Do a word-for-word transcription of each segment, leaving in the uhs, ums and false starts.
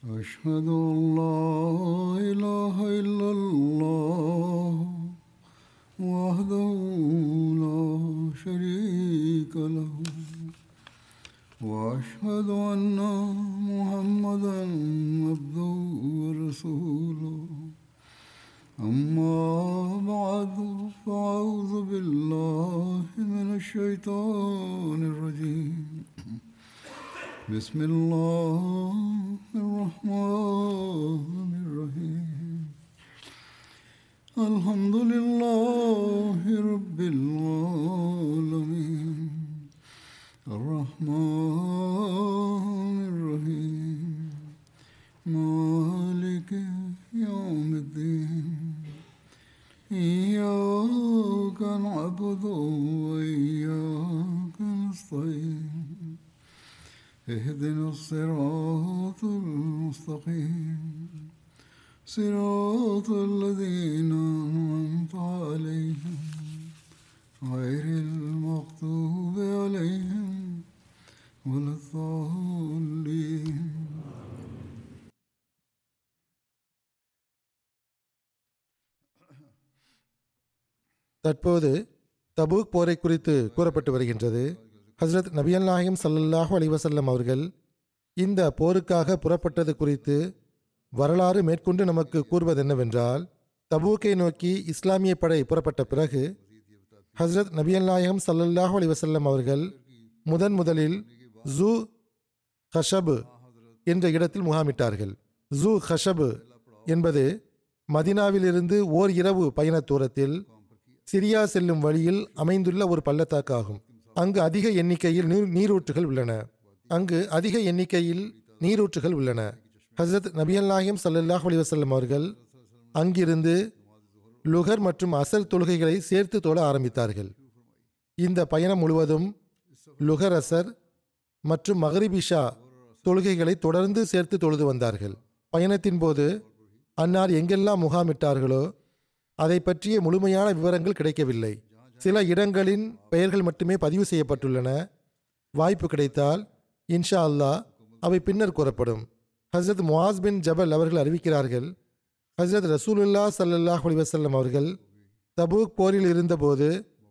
أشهد أن لا إله إلا الله وحده لا شريك له وأشهد أن محمدا عبده ورسوله أما بعد فأعوذ بالله من الشيطان الرجيم بسم الله الرحمن الرحيم الحمد لله رب العالمين الرحمن الرحيم مالك يوم الدين إياك نعبد وإياك نستعين اهدنا الصراط المستقيم صراط الذين أنعمت عليهم غير المغضوب عليهم ولا الضالين. தற்போது தபூக் போரை குறித்து கூறப்பட்டு வருகின்றது. ஹஸ்ரத் நபியல் நாயகம் ஸல்லல்லாஹு அலைஹி வஸல்லம் அவர்கள் இந்த போருக்காக புறப்பட்டது குறித்து வரலாறு மேற்கொண்டு நமக்கு கூறுவது என்னவென்றால், தபூக்கை நோக்கி இஸ்லாமிய படை புறப்பட்ட பிறகு ஹஸ்ரத் நபியல் நாயகம் ஸல்லல்லாஹு அலைஹி வஸல்லம் அவர்கள் முதன் முதலில் ஜூ ஹஷப் என்ற இடத்தில் முகாமிட்டார்கள். ஜூ ஹஷப் என்பது மதினாவிலிருந்து ஓர் இரவு பயண தூரத்தில் சிரியா செல்லும் வழியில் அமைந்துள்ள ஒரு பள்ளத்தாக்காகும். அங்கு அதிக எண்ணிக்கையில் நீர் நீரூற்றுகள் உள்ளன அங்கு அதிக எண்ணிக்கையில் நீரூற்றுகள் உள்ளன. ஹஸ்ரத் நபியல் நாயகம் ஸல்லல்லாஹு அலைஹி வஸல்லம் அவர்கள் அங்கிருந்து லுகர் மற்றும் அசர் தொழுகைகளை சேர்த்து தொழ ஆரம்பித்தார்கள். இந்த பயணம் முழுவதும் லுகர், அசர் மற்றும் மக்ரிப், இஷா தொழுகைகளை தொடர்ந்து சேர்த்து தொழுது வந்தார்கள். பயணத்தின் போது அன்னார் எங்கெல்லாம் முகாமிட்டார்களோ அதை பற்றிய முழுமையான விவரங்கள் கிடைக்கவில்லை. சில இடங்களின் பெயர்கள் மட்டுமே பதிவு செய்யப்பட்டுள்ளன. வாய்ப்பு கிடைத்தால் இன்ஷா அல்லாஹ் அவை பின்னர் கூறப்படும். ஹஸ்ரத் முஆஸ் பின் ஜபல் அவர்கள் அறிவிக்கிறார்கள், ஹஸ்ரத் ரசூலுல்லாஹ் ஸல்லல்லாஹு அலைஹி வஸல்லம் அவர்கள் தபூக் போரில் இருந்தபோது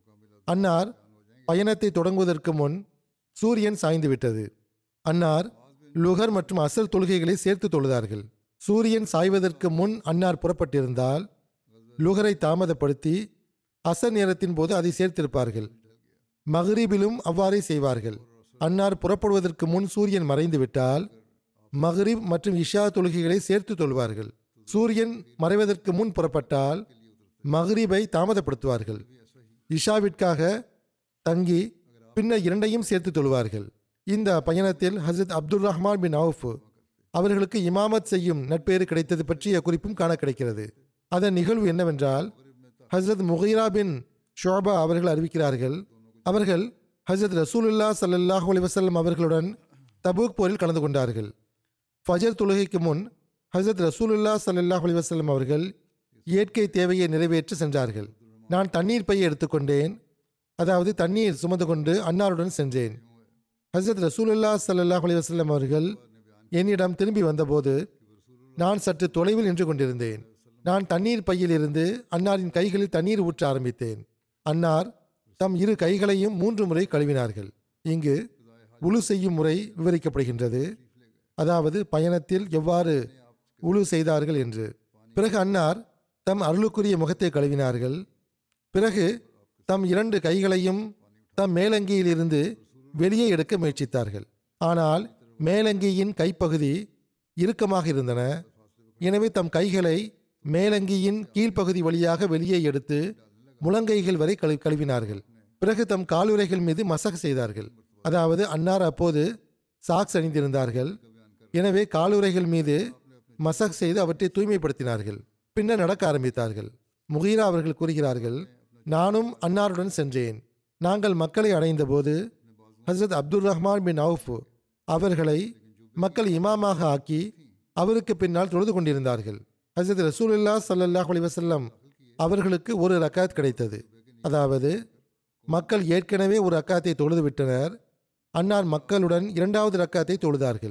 அன்னார் பயணத்தை தொடங்குவதற்கு முன் சூரியன் சாய்ந்து விட்டது. அன்னார் லுகர் மற்றும் அசர் தொழுகைகளை சேர்த்து தொழுதார்கள். சூரியன் சாய்வதற்கு முன் அன்னார் புறப்பட்டிருந்தால் லுகரை தாமதப்படுத்தி அசர் நேரத்தின் போது அதை சேர்த்திருப்பார்கள். மக்ரிபிலும் அவ்வாறே செய்வார்கள். அன்னார் புறப்படுவதற்கு முன் சூரியன் மறைந்து விட்டால் மக்ரிப் மற்றும் இஷா தொழுகைகளை சேர்த்து தொழுவார்கள். சூரியன் மறைவதற்கு முன் புறப்பட்டால் மக்ரிபை தாமதப்படுத்துவார்கள். இஷாவிற்காக தங்கி பின்னர் இரண்டையும் சேர்த்து தொழுவார்கள். இந்த பயணத்தில் ஹசரத் அப்துல் ரஹ்மான் பின் அவுஃப் அவர்களுக்கு இமாமத் செய்யும் நட்பேறு கிடைத்தது பற்றிய குறிப்பும் காண கிடைக்கிறது. அதன் நிகழ்வு என்னவென்றால், ஹஸ்ரத் முகீரா பின் ஷுஅபா அவர்கள் அறிவிக்கிறார்கள், அவர்கள் ஹஸ்ரத் ரசூலுல்லாஹ் ஸல்லல்லாஹு அலைஹி வஸல்லம் அவர்களுடன் தபூக் போரில் கலந்து கொண்டார்கள். ஃபஜர் தொழுகைக்கு முன் ஹஸ்ரத் ரசூலுல்லாஹ் ஸல்லல்லாஹு அலைஹி வஸல்லம் அவர்கள் இயற்கை தேவையை நிறைவேற்ற சென்றார்கள். நான் தண்ணீர் பையை எடுத்துக்கொண்டேன், அதாவது தண்ணீர் சுமந்து கொண்டு அன்னாருடன் சென்றேன். ஹஸ்ரத் ரசூலுல்லாஹ் ஸல்லல்லாஹு அலைஹி வஸல்லம் அவர்கள் என்னிடம் திரும்பி வந்தபோது நான் சற்று தொலைவில் நின்று கொண்டிருந்தேன். நான் தண்ணீர் பையில் இருந்து அன்னாரின் கைகளில் தண்ணீர் ஊற்ற ஆரம்பித்தேன். அன்னார் தம் இரு கைகளையும் மூன்று முறை கழுவினார்கள். இங்கு உழு செய்யும் முறை விவரிக்கப்படுகின்றது, அதாவது பயணத்தில் எவ்வாறு உழு செய்தார்கள் என்று. பிறகு அன்னார் தம் அருளுக்குரிய முகத்தை கழுவினார்கள். பிறகு தம் இரண்டு கைகளையும் தம் மேலங்கியில் இருந்து வெளியே எடுக்க முயற்சித்தார்கள். ஆனால் மேலங்கியின் கைப்பகுதி இறுக்கமாக இருந்தன. எனவே தம் கைகளை மேலங்கியின் கீழ்ப்பகுதி வழியாக வெளியே எடுத்து முழங்கைகள் வரை கழு கழுவினார்கள். பிறகு தம் காலுறைகள் மீது மசக செய்தார்கள். அதாவது அன்னார் அப்போது சாக்ஸ் அணிந்திருந்தார்கள். எனவே காலுறைகள் மீது மசக் செய்து அவற்றை தூய்மைப்படுத்தினார்கள். பின்னர் நடக்க ஆரம்பித்தார்கள். முகீரா அவர்கள் கூறுகிறார்கள், நானும் அன்னாருடன் சென்றேன். நாங்கள் மக்களை அடைந்த போது ஹஸ்ரத் அப்துல் ரஹ்மான் பின் அவுஃப் அவர்களை மக்கள் இமாமாக ஆக்கி அவருக்கு பின்னால் தொழுது கொண்டிருந்தார்கள். ஹஸ்ரத் ரசூலுல்லாஹ் ஸல்லல்லாஹு அலைஹி வஸல்லம் அவர்களுக்கு ஒரு ரக்காத் கிடைத்தது. அதாவது மக்கள் ஏற்கனவே ஒரு ரக்காத்தை தொழுது விட்டனர். அன்னார் மக்களுடன் இரண்டாவது ரக்காத்தை தொழுதார்கள்.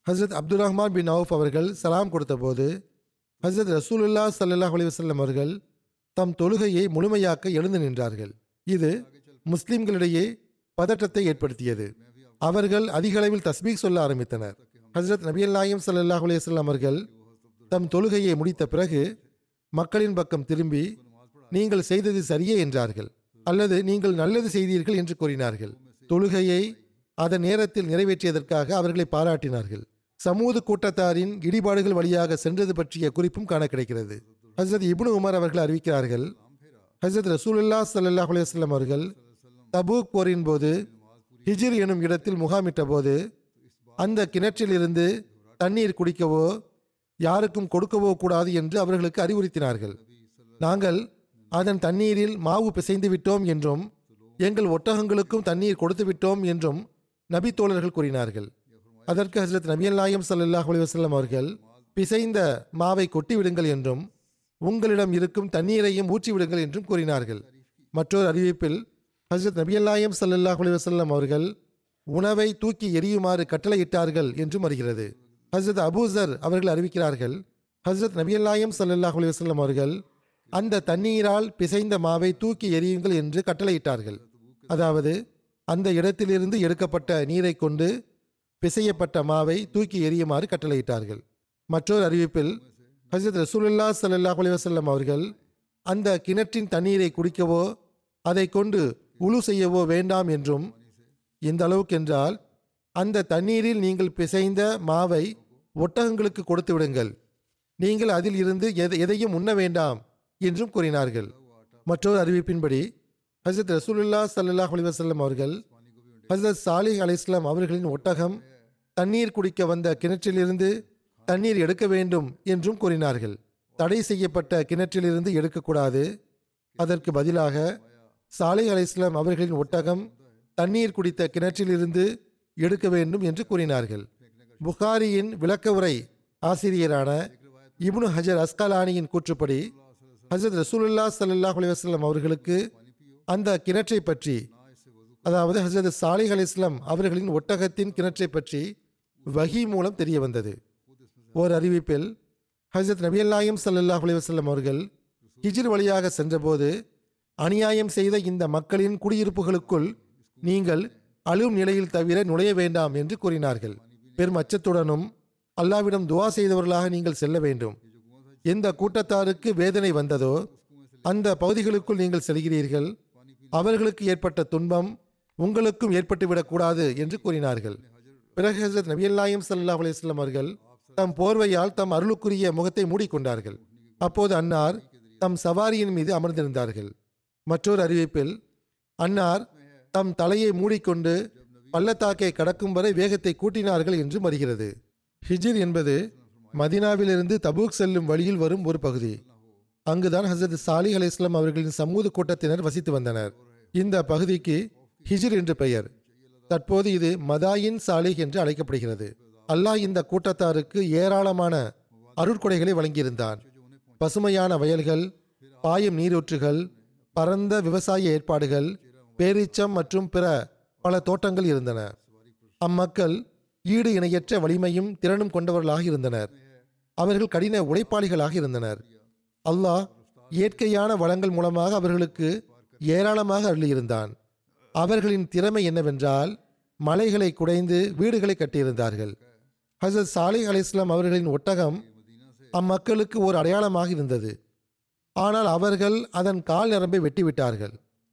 ஹசரத் அப்துல் ரஹ்மான் பின் அவுஃப் அவர்கள் சலாம் கொடுத்தபோது ஹசரத் ரசூலுல்லா ஸல்லல்லாஹு அலைஹி வஸல்லம் அவர்கள் தம் தொழுகையை முழுமையாக்க எழுந்து நின்றார்கள். இது முஸ்லிம்களிடையே பதற்றத்தை ஏற்படுத்தியது. அவர்கள் அதிக அளவில் தஸ்பீக் சொல்ல ஆரம்பித்தனர். ஹசரத் நபியல் நாயகம் ஸல்லல்லாஹு அலைஹி வஸல்லம் அவர்கள் தம் தொழுகையை முடித்த பிறகு மக்களின் பக்கம் திரும்பி, நீங்கள் செய்தது சரியே என்றார்கள், அல்லது நீங்கள் நல்லது செய்தீர்கள் என்று கூறினார்கள். தொழுகையை அதன் நேரத்தில் நிறைவேற்றியதற்காக அவர்களை பாராட்டினார்கள். சமூது கூட்டத்தாரின் இடிபாடுகள் வழியாக சென்றது பற்றிய குறிப்பும் காண கிடைக்கிறது. ஹசரத் இப்னு உமர் அவர்கள் அறிவிக்கிறார்கள், ஹசரத் ரசூலுல்லாஹ் ஸல்லல்லாஹு அலைஹி வஸல்லம் அவர்கள் தபூக் போரின் போது ஹிஜ்ர் எனும் இடத்தில் முகாமிட்ட போது அந்த கிணற்றில் இருந்து தண்ணீர் குடிக்கவோ யாருக்கும் கொடுக்கவோ கூடாது என்று அவர்களுக்கு அறிவுறுத்தினார்கள். நாங்கள் அதன் தண்ணீரில் மாவு பிசைந்து விட்டோம் என்றும் எங்கள் ஒட்டகங்களுக்கும் தண்ணீர் கொடுத்து விட்டோம் என்றும் நபி தோழர்கள் கூறினார்கள். அதற்கு ஹசரத் நபியல் நாயகம் ஸல்லல்லாஹு அலைஹி வஸல்லம் அவர்கள் பிசைந்த மாவை கொட்டி விடுங்கள் என்றும் உங்களிடம் இருக்கும் தண்ணீரையும் ஊற்றி விடுங்கள் என்றும் கூறினார்கள். மற்றொரு அறிவிப்பில் ஹசரத் நபியல் நாயகம் ஸல்லல்லாஹு அலைஹி வஸல்லம் அவர்கள் உணவை தூக்கி எரியுமாறு கட்டளையிட்டார்கள் என்றும் வருகிறது. ஹசரத் அபூசர் அவர்கள் அறிவிக்கிறார்கள், ஹசரத் நபியல் நாயகம் ஸல்லல்லாஹு அலைஹி வஸல்லம் அவர்கள் அந்த தண்ணீரால் பிசைந்த மாவை தூக்கி எரியுங்கள் என்று கட்டளையிட்டார்கள். அதாவது அந்த இடத்திலிருந்து எடுக்கப்பட்ட நீரை கொண்டு பிசையப்பட்ட மாவை தூக்கி எரியுமாறு கட்டளையிட்டார்கள். மற்றொரு அறிவிப்பில் ஹசரத் ரசூலுல்லாஹ் ஸல்லல்லாஹு அலைஹி வஸல்லம் அவர்கள் அந்த கிணற்றின் தண்ணீரை குடிக்கவோ அதை கொண்டு உழு செய்யவோ வேண்டாம் என்றும், இந்த அளவுக்கு என்றால் அந்த தண்ணீரில் நீங்கள் பிசைந்த மாவை ஒட்டகங்களுக்கு கொடுத்து விடுங்கள், நீங்கள் அதில் இருந்து எதை எதையும் உண்ண வேண்டாம் என்றும் கூறினார்கள். மற்றொரு அறிவிப்பின்படி ஹசரத் ரசூலுல்லாஹ் ஸல்லல்லாஹு அலைஹி வஸல்லம் அவர்கள் ஹசரத் சாலிஹ் அலைஹிஸ்ஸலாம் அவர்களின் ஒட்டகம் தண்ணீர் குடிக்க வந்த கிணற்றிலிருந்து தண்ணீர் எடுக்க வேண்டும் என்றும் கூறினார்கள். தடை செய்யப்பட்ட கிணற்றிலிருந்து எடுக்கக்கூடாது, அதற்கு பதிலாக சாலிஹ் அலைஹிஸ்ஸலாம் அவர்களின் ஒட்டகம் தண்ணீர் குடித்த கிணற்றிலிருந்து எடுக்க வேண்டும் என்று கூறினார்கள். புகாரியின் விளக்க உரை ஆசிரியரான இப்னு ஹஜர் அஸ்கலானியின் கூற்றுப்படி ஹசரத் ரசூலுல்லாஹ் ஸல்லல்லாஹு அலைஹி வஸல்லம் அவர்களுக்கு அந்த கிணற்றை பற்றி, அதாவது ஹசரத் சாலிஹ் அலைஹிஸ்ஸலாம் அவர்களின் ஒட்டகத்தின் கிணற்றை பற்றி வஹி மூலம் தெரிய வந்தது. ஓர் அறிவிப்பில் ஹசரத் நபியல் நாயகம் ஸல்லல்லாஹு அலைஹி வஸல்லம் அவர்கள் ஹிஜ்ர் வழியாக சென்றபோது, அநியாயம் செய்த இந்த மக்களின் குடியிருப்புகளுக்குள் நீங்கள் அழும் நிலையில் தவிர நுழைய வேண்டாம் என்று கூறினார்கள். பெரும் அச்சத்துடனும் அல்லாவிடம் துவா செய்தவர்களாக நீங்கள் செல்ல வேண்டும். எந்த கூட்டத்தாருக்கு வேதனை வந்ததோ அந்த பகுதிகளுக்குள் நீங்கள் செல்கிறீர்கள், அவர்களுக்கு ஏற்பட்ட துன்பம் உங்களுக்கும் ஏற்பட்டுவிடக்கூடாது என்று கூறினார்கள். பிறகு ஹசரத் நபியல் நாயகம் ஸல்லல்லாஹு அலைஹி வஸல்லம் அவர்கள் தம் போர்வையால் தம் அருளுக்குரிய முகத்தை மூடிக்கொண்டார்கள். அப்போது அன்னார் தம் சவாரியின் மீது அமர்ந்திருந்தார்கள். மற்றொரு அறிவிப்பில் அன்னார் தம் தலையை மூடிக்கொண்டு பள்ளத்தாக்கை கடக்கும் வரை வேகத்தை கூட்டினார்கள் என்றும் வருகிறது. ஹிஜ்ர் என்பது மதீனாவிலிருந்து தபூக் செல்லும் வழியில் வரும் ஒரு பகுதி. அங்குதான் ஹசரத் சாலிஹ் அலைஹிஸ்ஸலாம் அவர்களின் சமூக கூட்டத்தினர் வசித்து வந்தனர். இந்த பகுதிக்கு ஹிஜ்ர் என்று பெயர். தற்போது இது மதாயின் சாலிஹ் என்று அழைக்கப்படுகிறது. அல்லாஹ் இந்த கூட்டத்தாருக்கு ஏராளமான அருட்கொடைகளை வழங்கியிருந்தான். பசுமையான வயல்கள், பாயும் நீரூற்றுகள், பரந்த விவசாய ஏற்பாடுகள், பேரீச்சம் மற்றும் பிற பல தோட்டங்கள் இருந்தன. அம்மக்கள் ஈடு இணையற்ற வலிமையும் திறனும் கொண்டவர்களாக இருந்தனர். அவர்கள் கடின உழைப்பாளிகளாக இருந்தனர். அல்லாஹ் இயற்கையான வளங்கள் மூலமாக அவர்களுக்கு ஏராளமாக அருளியிருந்தான். அவர்களின் திறமை என்னவென்றால் மலைகளை குடைந்து வீடுகளை கட்டியிருந்தார்கள். ஹசரத் சாலிஹ் அலைஹிஸ்ஸலாம் அவர்களின் ஒட்டகம் அம்மக்களுக்கு ஒரு அடையாளமாக இருந்தது. ஆனால் அவர்கள் அதன் கால் நரம்பை வெட்டிவிட்டார்கள்.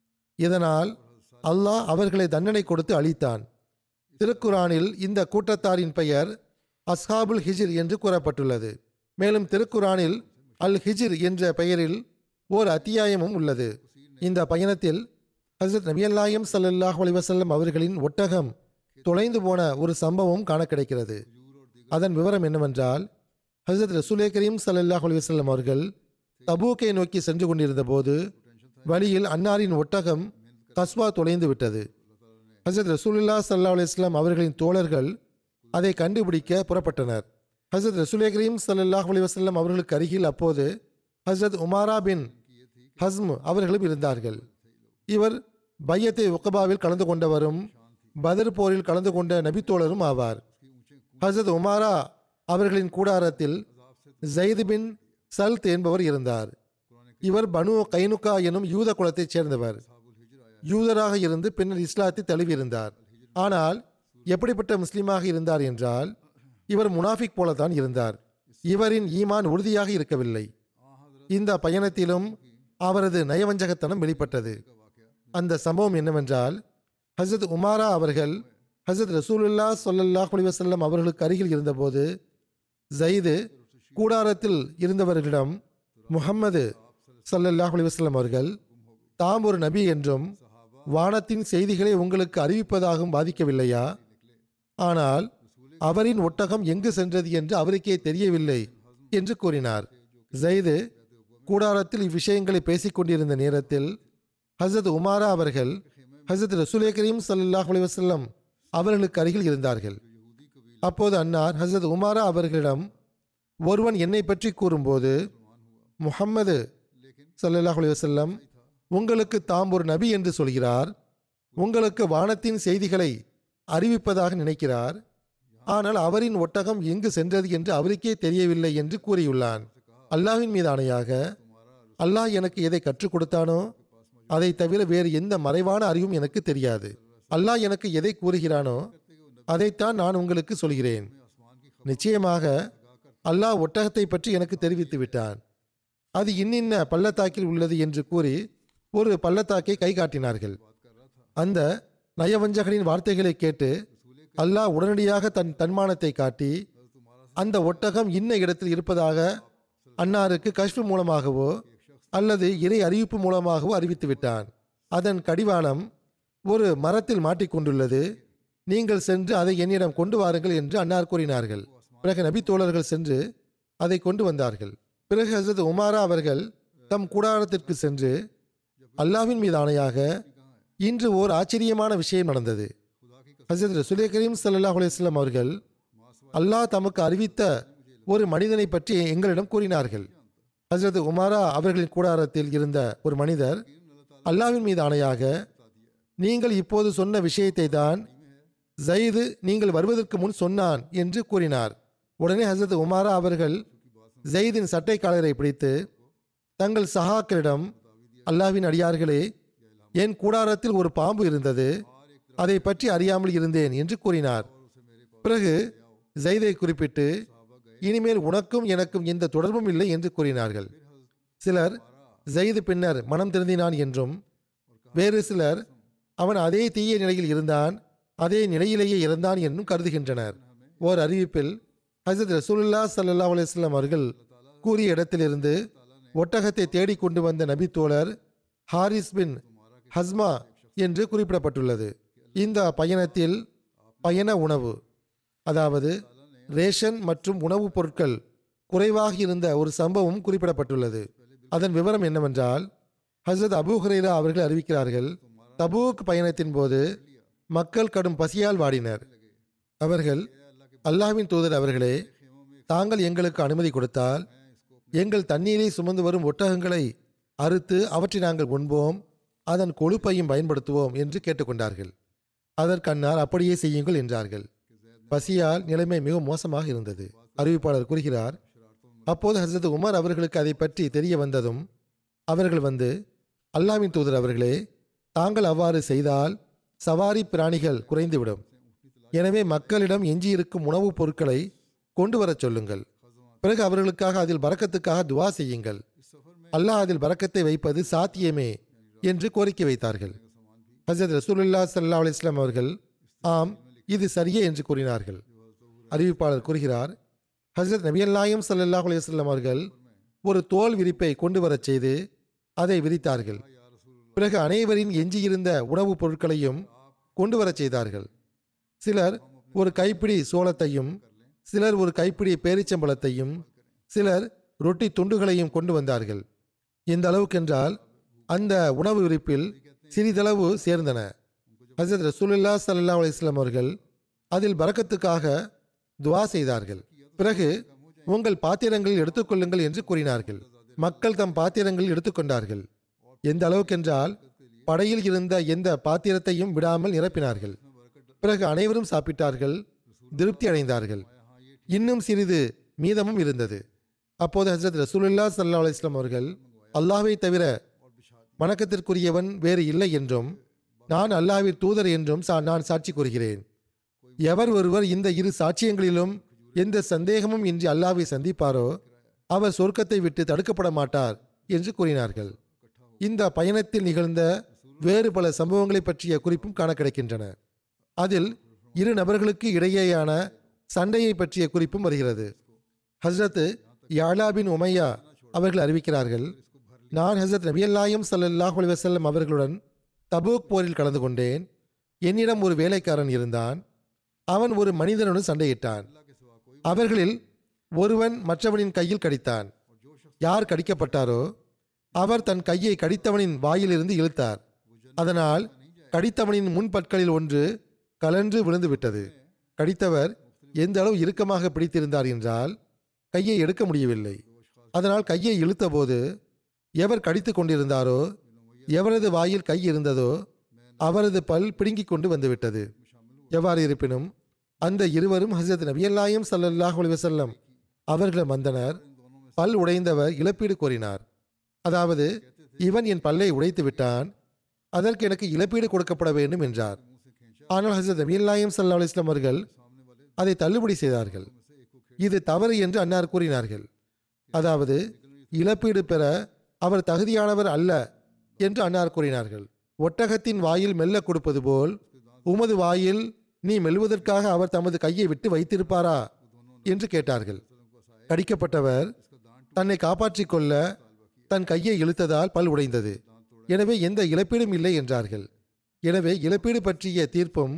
இதனால் அல்லாஹ் அவர்களை தண்டனை கொடுத்து அழித்தான். திருக்குரானில் இந்த கூட்டத்தாரின் பெயர் அஸ்ஹாபுல் ஹிஜ்ர் என்று கூறப்பட்டுள்ளது. மேலும் திருக்குரானில் அல் ஹிஜ்ர் என்ற பெயரில் ஓர் அத்தியாயமும் உள்ளது. இந்த பயணத்தில் ஹசரத் நபியல் நாயகம் ஸல்லல்லாஹு அலைஹி வஸல்லம் அவர்களின் ஒட்டகம் தொலைந்து போன ஒரு சம்பவம் காண கிடைக்கிறது. அதன் விவரம் என்னவென்றால், ஹசரத் ரசூலே கரீம் ஸல்லல்லாஹு அலைஹி வஸல்லம் அவர்கள் தபூக்கை நோக்கி சென்று கொண்டிருந்த போது வழியில் அன்னாரின் ஒட்டகம் கஸ்வா தொலைந்து விட்டது. ஹசரத் ரசூலுல்லாஹ் ஸல்லல்லாஹு அலைஹி வஸல்லம் அவர்களின் தோழர்கள் அதை கண்டுபிடிக்க புறப்பட்டனர். ஹசரத் ரசூலே கரீம் ஸல்லல்லாஹு அலைஹி வஸல்லம் அவர்களுக்கு அருகில் அப்போது ஹசரத் உமாரா பின் ஹஸ்ம் அவர்களும் இருந்தார்கள். இவர் பையத்தை உக்கபாவில் கலந்து கொண்டவரும் பதர் போரில் கலந்து கொண்ட நபித்தோழரும் ஆவார். ஹசரத் உமாரா அவர்களின் கூடாரத்தில் ஜயித் பின் சல்த் என்பவர் இருந்தார். இவர் பனு கைனுகா எனும் யூத குலத்தைச் சேர்ந்தவர். யூதராக இருந்து பின்னர் இஸ்லாத்தை தழுவியிருந்தார். ஆனால் எப்படிப்பட்ட முஸ்லீமாக இருந்தார் என்றால் இவர் முனாஃபிக் போலத்தான் இருந்தார். இவரின் ஈமான் உறுதியாக இருக்கவில்லை. இந்த பயணத்திலும் அவரது நயவஞ்சகத்தனம் வெளிப்பட்டது. அந்த சம்பவம் என்னவென்றால் ஹசரத் உமாரா அவர்கள் ஹசரத் ரசூலுல்லாஹ் ஸல்லல்லாஹு அலைஹி வஸல்லம் அவர்களுக்கு அருகில் இருந்தபோது ஜயிது கூடாரத்தில் இருந்தவர்களிடம் முஹம்மது ஸல்லல்லாஹு அலைஹி வஸல்லம் அவர்கள் தாம் ஒரு நபி என்றும் வானத்தின் செய்திகளை உங்களுக்கு அறிவிப்பதாகவும் பாதிக்கவில்லையா? ஆனால் அவரின் ஒட்டகம் எங்கு சென்றது என்று அவருக்கே தெரியவில்லை என்று கூறினார். ஜயிது கூடாரத்தில் இவ்விஷயங்களை பேசிக் கொண்டிருந்த நேரத்தில் ஹசரத் உமாரா அவர்கள் ஹசரத் ரசூலே கரீம் ஸல்லல்லாஹு அலைஹி வஸல்லம் அவர்களுக்கு அருகில் இருந்தார்கள். அப்போது அன்னார் ஹசரத் உமாரா அவர்களிடம், ஒருவன் என்னை பற்றி கூறும்போது முஹம்மது ஸல்லல்லாஹு அலைஹி வஸல்லம் உங்களுக்கு தாம் ஒரு நபி என்று சொல்கிறார், உங்களுக்கு வானத்தின் செய்திகளை அறிவிப்பதாக நினைக்கிறார், ஆனால் அவரின் ஒட்டகம் எங்கு சென்றது என்று அவருக்கே தெரியவில்லை என்று கூறியுள்ளான். அல்லாஹ்வின் மீது ஆணையாக அல்லாஹ் எனக்கு எதை கற்றுக் கொடுத்தானோ அதை தவிர வேறு எந்த மறைவான அறிவும் எனக்கு தெரியாது. அல்லாஹ் எனக்கு எதை கூறுகிறானோ அதைத்தான் நான் உங்களுக்கு சொல்கிறேன். நிச்சயமாக அல்லாஹ் ஒட்டகத்தை பற்றி எனக்கு தெரிவித்து விட்டான். அது இன்னின்ன பள்ளத்தாக்கில் உள்ளது என்று கூறி ஒரு பள்ளத்தாக்கை கை காட்டினார்கள். அந்த நயவஞ்சகனின் வார்த்தைகளை கேட்டு அல்லாஹ் உடனடியாக தன் தன்மானத்தை காட்டி அந்த ஒட்டகம் இன்ன இடத்தில் இருப்பதாக அன்னாருக்கு கஷ்ஃப் மூலமாகவோ அல்லது இறை அறிவிப்பு மூலமாகவோ அறிவித்து விட்டான். அதன் கடிவாளம் ஒரு மரத்தில் மாட்டிக்கொண்டுள்ளது, நீங்கள் சென்று அதை என்னிடம் கொண்டு வாருங்கள் என்று அன்னார் கூறினார்கள். பிறகு நபி தோழர்கள் சென்று அதை கொண்டு வந்தார்கள். பிறகு ஹசரத் உமாரா அவர்கள் தம் கூடாரத்திற்கு சென்று அல்லாஹ்வின் மீது ஆணையாக இன்று ஓர் ஆச்சரியமான விஷயம் நடந்தது. ஹசரத் ரசூலே கரீம் ஸல்லல்லாஹு அலைஹி வஸல்லம் அவர்கள் அல்லாஹ் தமக்கு அறிவித்த ஒரு மனிதனை பற்றி எங்களிடம் கூறினார்கள். ஹசரத் உமாரா அவர்களின் கூடாரத்தில் இருந்த ஒரு மனிதர் அல்லாஹ்வின் மீது ஆணையாக நீங்கள் இப்போது சொன்ன விஷயத்தை தான் ஜயிது நீங்கள் வருவதற்கு முன் சொன்னான் என்று கூறினார். உடனே ஹசரத் உமாரா அவர்கள் ஜயிதின் சட்டை காலரை பிடித்து தங்கள் சஹாக்களிடம், அல்லாஹ்வின் அடியார்களே, என் கூடாரத்தில் ஒரு பாம்பு இருந்தது, அதை பற்றி அறியாமல் இருந்தேன் என்று கூறினார். பிறகு ஜயிதை குறிப்பிட்டு இனிமேல் உனக்கும் எனக்கும் எந்த தொடர்பும் இல்லை என்று கூறினார்கள். சிலர் ஜயிது பின்னர் மனம் திருந்தினான் என்றும், வேறு சிலர் அவன் அதே தீய நிலையில் இருந்தான், அதே நிலையிலேயே இருந்தான் என்றும் கருதுகின்றனர். ஓர் அறிவிப்பில் ஹசரத் ரசூலுல்லாஹ் ஸல்லல்லாஹு அலைஹி வஸல்லம் அவர்கள் கூறிய இடத்திலிருந்து ஒட்டகத்தை தேடிக் கொண்டு வந்த நபி தோழர் ஹாரிஸ் பின் ஹஸ்மா என்று குறிப்பிடப்பட்டுள்ளது. இந்த பயணத்தில் பயண உணவு, அதாவது ரேஷன் மற்றும் உணவுப் பொருட்கள் குறைவாக இருந்த ஒரு சம்பவம் குறிப்பிடப்பட்டுள்ளது. அதன் விவரம் என்னவென்றால், ஹசரத் அபூ ஹுரைரா அவர்கள் அறிவிக்கிறார்கள், தபூக் பயணத்தின் போது மக்கள் கடும் பசியால் வாடினர். அவர்கள், அல்லாஹ்வின் தூதர் அவர்களே, தாங்கள் எங்களுக்கு அனுமதி கொடுத்தால் எங்கள் தண்ணீரை சுமந்து வரும் ஒட்டகங்களை அறுத்து அவற்றை நாங்கள் உண்போம், அதன் கொழுப்பையும் பயன்படுத்துவோம் என்று கேட்டுக்கொண்டார்கள். அதற்கு அன்னார் அப்படியே செய்யுங்கள் என்றார்கள். பசியால் நிலைமை மிக மோசமாக இருந்தது. அறிவிப்பாளர் கூறுகிறார், அப்போது ஹசரத் உமர் அவர்களுக்கு அதை பற்றி தெரிய வந்ததும் அவர்கள் வந்து, அல்லாஹ்வின் தூதர் அவர்களே, தாங்கள் அவ்வாறு செய்தால் சவாரி பிராணிகள் குறைந்துவிடும், எனவே மக்களிடம் எஞ்சியிருக்கும் உணவுப் பொருட்களை கொண்டு வரச் சொல்லுங்கள். பிறகு அவர்களுக்காக அதில் பரக்கத்துக்காக துவா செய்யுங்கள், அல்லாஹ் அதில் பரக்கத்தை வைப்பது சாத்தியமே என்று கோரிக்கை வைத்தார்கள். ஹசரத் ரசூலுல்லாஹ் ஸல்லல்லாஹு அலைஹி வஸல்லம் அவர்கள் ஆம், இது சரியே என்று கூறினார்கள். அறிவிப்பாளர் கூறுகிறார், ஹசரத் நபியல் நாயகம் ஸல்லல்லாஹு அலைஹி வஸல்லம் அவர்கள் ஒரு தோல் விரிப்பை கொண்டு வரச் செய்து அதை விரித்தார்கள். பிறகு அனைவரின் எஞ்சியிருந்த உணவுப் பொருட்களையும் கொண்டு வரச் செய்தார்கள். சிலர் ஒரு கைப்பிடி சோளத்தையும், சிலர் ஒரு கைப்பிடி பேரிச்சம்பழத்தையும், சிலர் ரொட்டி துண்டுகளையும் கொண்டு வந்தார்கள். எந்த அளவுக்கென்றால் அந்த உணவு விரிப்பில் சிறிதளவு சேர்ந்தன. ஹசரத் ரசூலுல்லாஹ் ஸல்லல்லாஹு அலைஹி வஸல்லம் அவர்கள் அதில் பரக்கத்துக்காக துவா செய்தார்கள். பிறகு உங்கள் பாத்திரங்களில் எடுத்துக்கொள்ளுங்கள் என்று கூறினார்கள். மக்கள் தம் பாத்திரங்களில் எடுத்துக்கொண்டார்கள். எந்த அளவுக்கென்றால் படையில் இருந்த எந்த பாத்திரத்தையும் விடாமல் நிரப்பினார்கள். பிறகு அனைவரும் சாப்பிட்டார்கள். திருப்தி அடைந்தார்கள். இன்னும் சிறிது மீதமும் இருந்தது. அப்போது ஹஜ்ரத் ரசூலுல்லாஹ் ஸல்லல்லாஹு அலைஹி வஸல்லம் அவர்கள், அல்லாஹ்வை தவிர வணக்கத்திற்குரியவன் வேறு இல்லை என்றும் நான் அல்லாஹ்வின் தூதர் என்றும் சா நான் சாட்சி கூறுகிறேன். எவர் ஒருவர் இந்த இரு சாட்சியங்களிலும் எந்த சந்தேகமும் இன்றி அல்லாஹ்வை சந்திப்பாரோ அவர் சொர்க்கத்தை விட்டு தடுக்கப்பட மாட்டார் என்று கூறினார்கள். இந்த பயணத்தில் நிகழ்ந்த வேறு பல சம்பவங்களை பற்றிய குறிப்பும் காண கிடைக்கின்றன. அதில் இரு நபர்களுக்கு இடையேயான சண்டையை பற்றிய குறிப்பும் வருகிறது. ஹஸ்ரத் யாலா பின் உமையா அவர்கள் அறிவிக்கிறார்கள், நான் ஹஸ்ரத் நபியல் நாயகம் ஸல்லல்லாஹு அலைஹி வஸல்லம் அவர்களுடன் தபூக் போரில் கலந்து கொண்டேன். என்னிடம் ஒரு வேலைக்காரன் இருந்தான். அவன் ஒரு மனிதனுடன் சண்டையிட்டான். அவர்களில் ஒருவன் மற்றவனின் கையில் கடித்தான். யார் கடிக்கப்பட்டாரோ அவர் தன் கையை கடித்தவனின் வாயிலிருந்து இழுத்தார். அதனால் கடித்தவனின் முன்பற்களில் ஒன்று கலன்று விழுந்து விட்டது. கடித்தவர் எந்த அளவு இறுக்கமாக பிடித்திருந்தார் என்றால் கையை எடுக்க முடியவில்லை. அதனால் கையை இழுத்தபோது எவர் கடித்து கொண்டிருந்தாரோ எவரது வாயில் கை இருந்ததோ அவரது பல் பிடுங்கிக் கொண்டு வந்துவிட்டது. எவ்வாறு இருப்பினும் அந்த இருவரும் ஹஜ்ரத் நபியல் நாயகம் ஸல்லல்லாஹு அலைஹி வஸல்லம் அவர்களிடம் வந்தனர். பல் உடைந்தவர் இழப்பீடு கோரினார். அதாவது, இவன் என் பல்லை உடைத்து விட்டான், அதற்கு எனக்கு இழப்பீடு கொடுக்கப்பட வேண்டும் என்றார். ஆனால் ஹஜ்ரத் நபியல் நாயகம் ஸல்லல்லாஹு அலைஹி வஸல்லம் அவர்கள் அதை தள்ளுபடி செய்தார்கள். இது தவறு என்று அன்னார் கூறினார்கள். அதாவது, இழப்பீடு பெற அவர் தகுதியானவர் அல்ல என்று அன்னார் கூறினார்கள். ஒட்டகத்தின் வாயில் மெல்ல கொடுப்பது போல் உமது வாயில் நீ மெல்வதற்காக அவர் தமது கையை விட்டு வைத்திருப்பாரா என்று கேட்டார்கள். கடிக்கப்பட்டவர் தன்னை காப்பாற்றிக் கொள்ள தன் கையை இழுத்ததால் பல் உடைந்தது. எனவே எந்த இழப்பீடும் இல்லை என்றார்கள். எனவே இழப்பீடு பற்றிய தீர்ப்பும்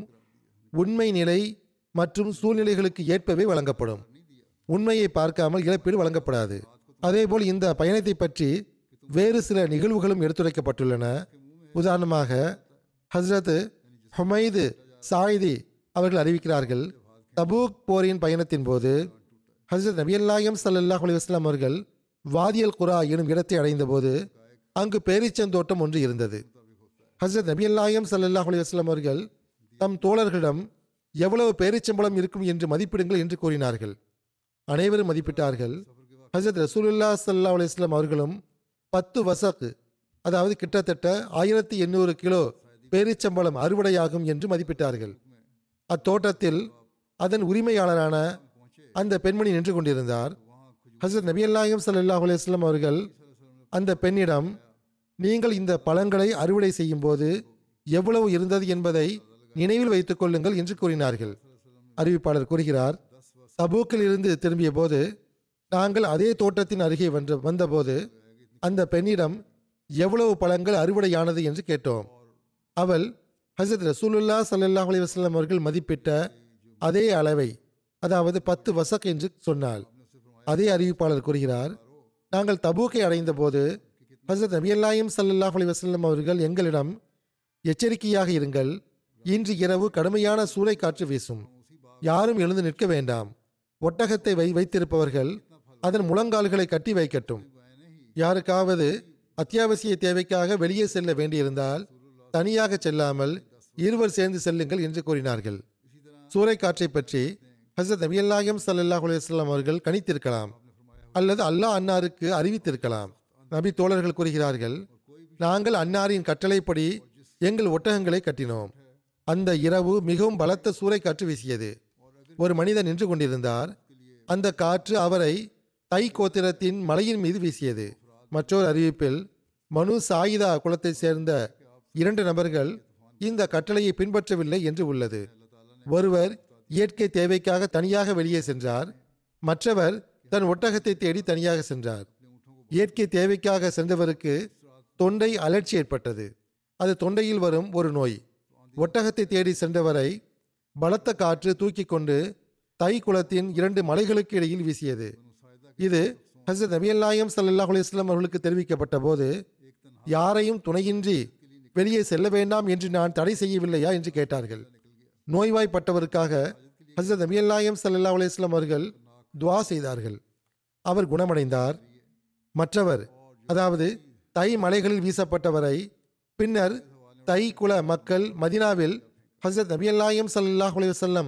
உண்மை நிலை மற்றும் சூழ்நிலைகளுக்கு ஏற்பவே வழங்கப்படும். உண்மையை பார்க்காமல் இழப்பீடு வழங்கப்படாது. அதேபோல் இந்த பயணத்தை பற்றி வேறு சில நிகழ்வுகளும் எடுத்துரைக்கப்பட்டுள்ளன. உதாரணமாக ஹஸ்ரத் ஹுமைது சாயிதி அவர்கள் அறிவிக்கிறார்கள், தபூக் போரின் பயணத்தின் போது ஹஸ்ரத் நபியல் நாயகம் ஸல்லல்லாஹு அலைஹி வஸல்லம் அவர்கள் வாதியல் குரா எனும் இடத்தை அடைந்த போது அங்கு பேரீச்சந்தோட்டம் ஒன்று இருந்தது. ஹஸ்ரத் நபியல் நாயகம் ஸல்லல்லாஹு அலைஹி வஸல்லம் அவர்கள் தம் தோழர்களிடம் எவ்வளவு பேரீச்சம்பழம் இருக்கும் என்று மதிப்பிடுங்கள் என்று கூறினார்கள். அனைவரும் மதிப்பிட்டார்கள். ஹஸ்ரத் ரசூலுல்லாஹ் ஸல்லல்லாஹு அலைஹி வஸல்லம் அவர்களும் பத்து வசக், அதாவது கிட்டத்தட்ட ஆயிரத்தி எண்ணூறு கிலோ பேரீச்சம்பழம் அறுவடையாகும் என்று மதிப்பிட்டார்கள். அத்தோட்டத்தில் அதன் உரிமையாளரான அந்த பெண்மணி நின்று கொண்டிருந்தார். ஹஸ்ரத் நபியல் நாயகம் ஸல்லல்லாஹு அலைஹி வஸல்லம் அவர்கள் அந்த பெண்ணிடம், நீங்கள் இந்த பழங்களை அறுவடை செய்யும் போது எவ்வளவு இருந்தது என்பதை நினைவில் வைத்துக் கொள்ளுங்கள் என்று கூறினார்கள். அறிவிப்பாளர் கூறுகிறார், தபூக்கில் இருந்து திரும்பிய போது நாங்கள் அதே தோட்டத்தின் அருகே வந்து வந்தபோது அந்த பெண்ணிடம் எவ்வளவு பழங்கள் அறுவடையானது என்று கேட்டோம். அவள் ஹஜ்ரத் ரசூலுல்லாஹ் ஸல்லல்லாஹு அலைஹி வஸல்லம் அவர்கள் மதிப்பிட்ட அதே அளவை, அதாவது பத்து வசக் என்று சொன்னாள். அதே அறிவிப்பாளர் கூறுகிறார், நாங்கள் தபூக்கை அடைந்த போது ஹஜ்ரத் நபியல் நாயகம் ஸல்லல்லாஹு அலைஹி வஸல்லம் அவர்கள் எங்களிடம், எச்சரிக்கையாக இருங்கள், இன்று இரவு கடுமையான சூறைக்காற்று வீசும், யாரும் எழுந்து நிற்க வேண்டாம், ஒட்டகத்தை வை வைத்திருப்பவர்கள் அதன் முழங்கால்களை கட்டி வைக்கட்டும், யாருக்காவது அத்தியாவசிய தேவைக்காக வெளியே செல்ல வேண்டியிருந்தால் தனியாக செல்லாமல் இருவர் சேர்ந்து செல்லுங்கள் என்று கூறினார்கள். சூறைக்காற்றை பற்றி ஹஜ்ரத் நபியல் நாயகம் ஸல்லல்லாஹு அலைஹி வஸல்லம் அவர்கள் கணித்திருக்கலாம் அல்லது அல்லாஹ் அன்னாருக்கு அறிவித்திருக்கலாம். நபி தோழர்கள் கூறுகிறார்கள், நாங்கள் அன்னாரின் கட்டளைப்படி எங்கள் ஒட்டகங்களை கட்டினோம். அந்த இரவு மிகவும் பலத்த சூறைக்காற்று வீசியது. ஒரு மனிதன் நின்று கொண்டிருந்தார். அந்த காற்று அவரை தை கோத்திரத்தின் மலையின் மீது வீசியது. மற்றொரு அறிவிப்பில் மனு சாயிதா குலத்தை சேர்ந்த இரண்டு நபர்கள் இந்த கட்டளையை பின்பற்றவில்லை என்று உள்ளது. ஒருவர் இயற்கை தேவைக்காக தனியாக வெளியே சென்றார், மற்றவர் தன் ஒட்டகத்தை தேடி தனியாக சென்றார். இயற்கை தேவைக்காக சென்றவருக்கு தொண்டை அலர்ச்சி ஏற்பட்டது. அது தொண்டையில் வரும் ஒரு நோய். ஒட்டகத்தை தேடி சென்றவரை பலத்த காற்று தூக்கி கொண்டு தை குலத்தின் இரண்டு மலைகளுக்கு இடையில் வீசியது. இது ஹஜ்ரத் நபியல் நாயகம் ஸல்லல்லாஹு அலைஹி வஸல்லம் அவர்களுக்கு தெரிவிக்கப்பட்ட போது, யாரையும் துணையின்றி வெளியே செல்ல வேண்டாம் என்று நான் தடை செய்யவில்லையா என்று கேட்டார்கள். நோய்வாய்ப்பட்டவருக்காக ஹஜ்ரத் நபியல் நாயகம் ஸல்லல்லாஹு அலைஹி வஸல்லம் அவர்கள் துஆ செய்தார்கள். அவர் குணமடைந்தார். மற்றவர், அதாவது தை மலைகளில் வீசப்பட்டவரை பின்னர் தை குல மக்கள் மதினாவில் ஹஜ்ரத் நபியல் நாயகம் ஸல்லல்லாஹு அலைஹி வஸல்லம்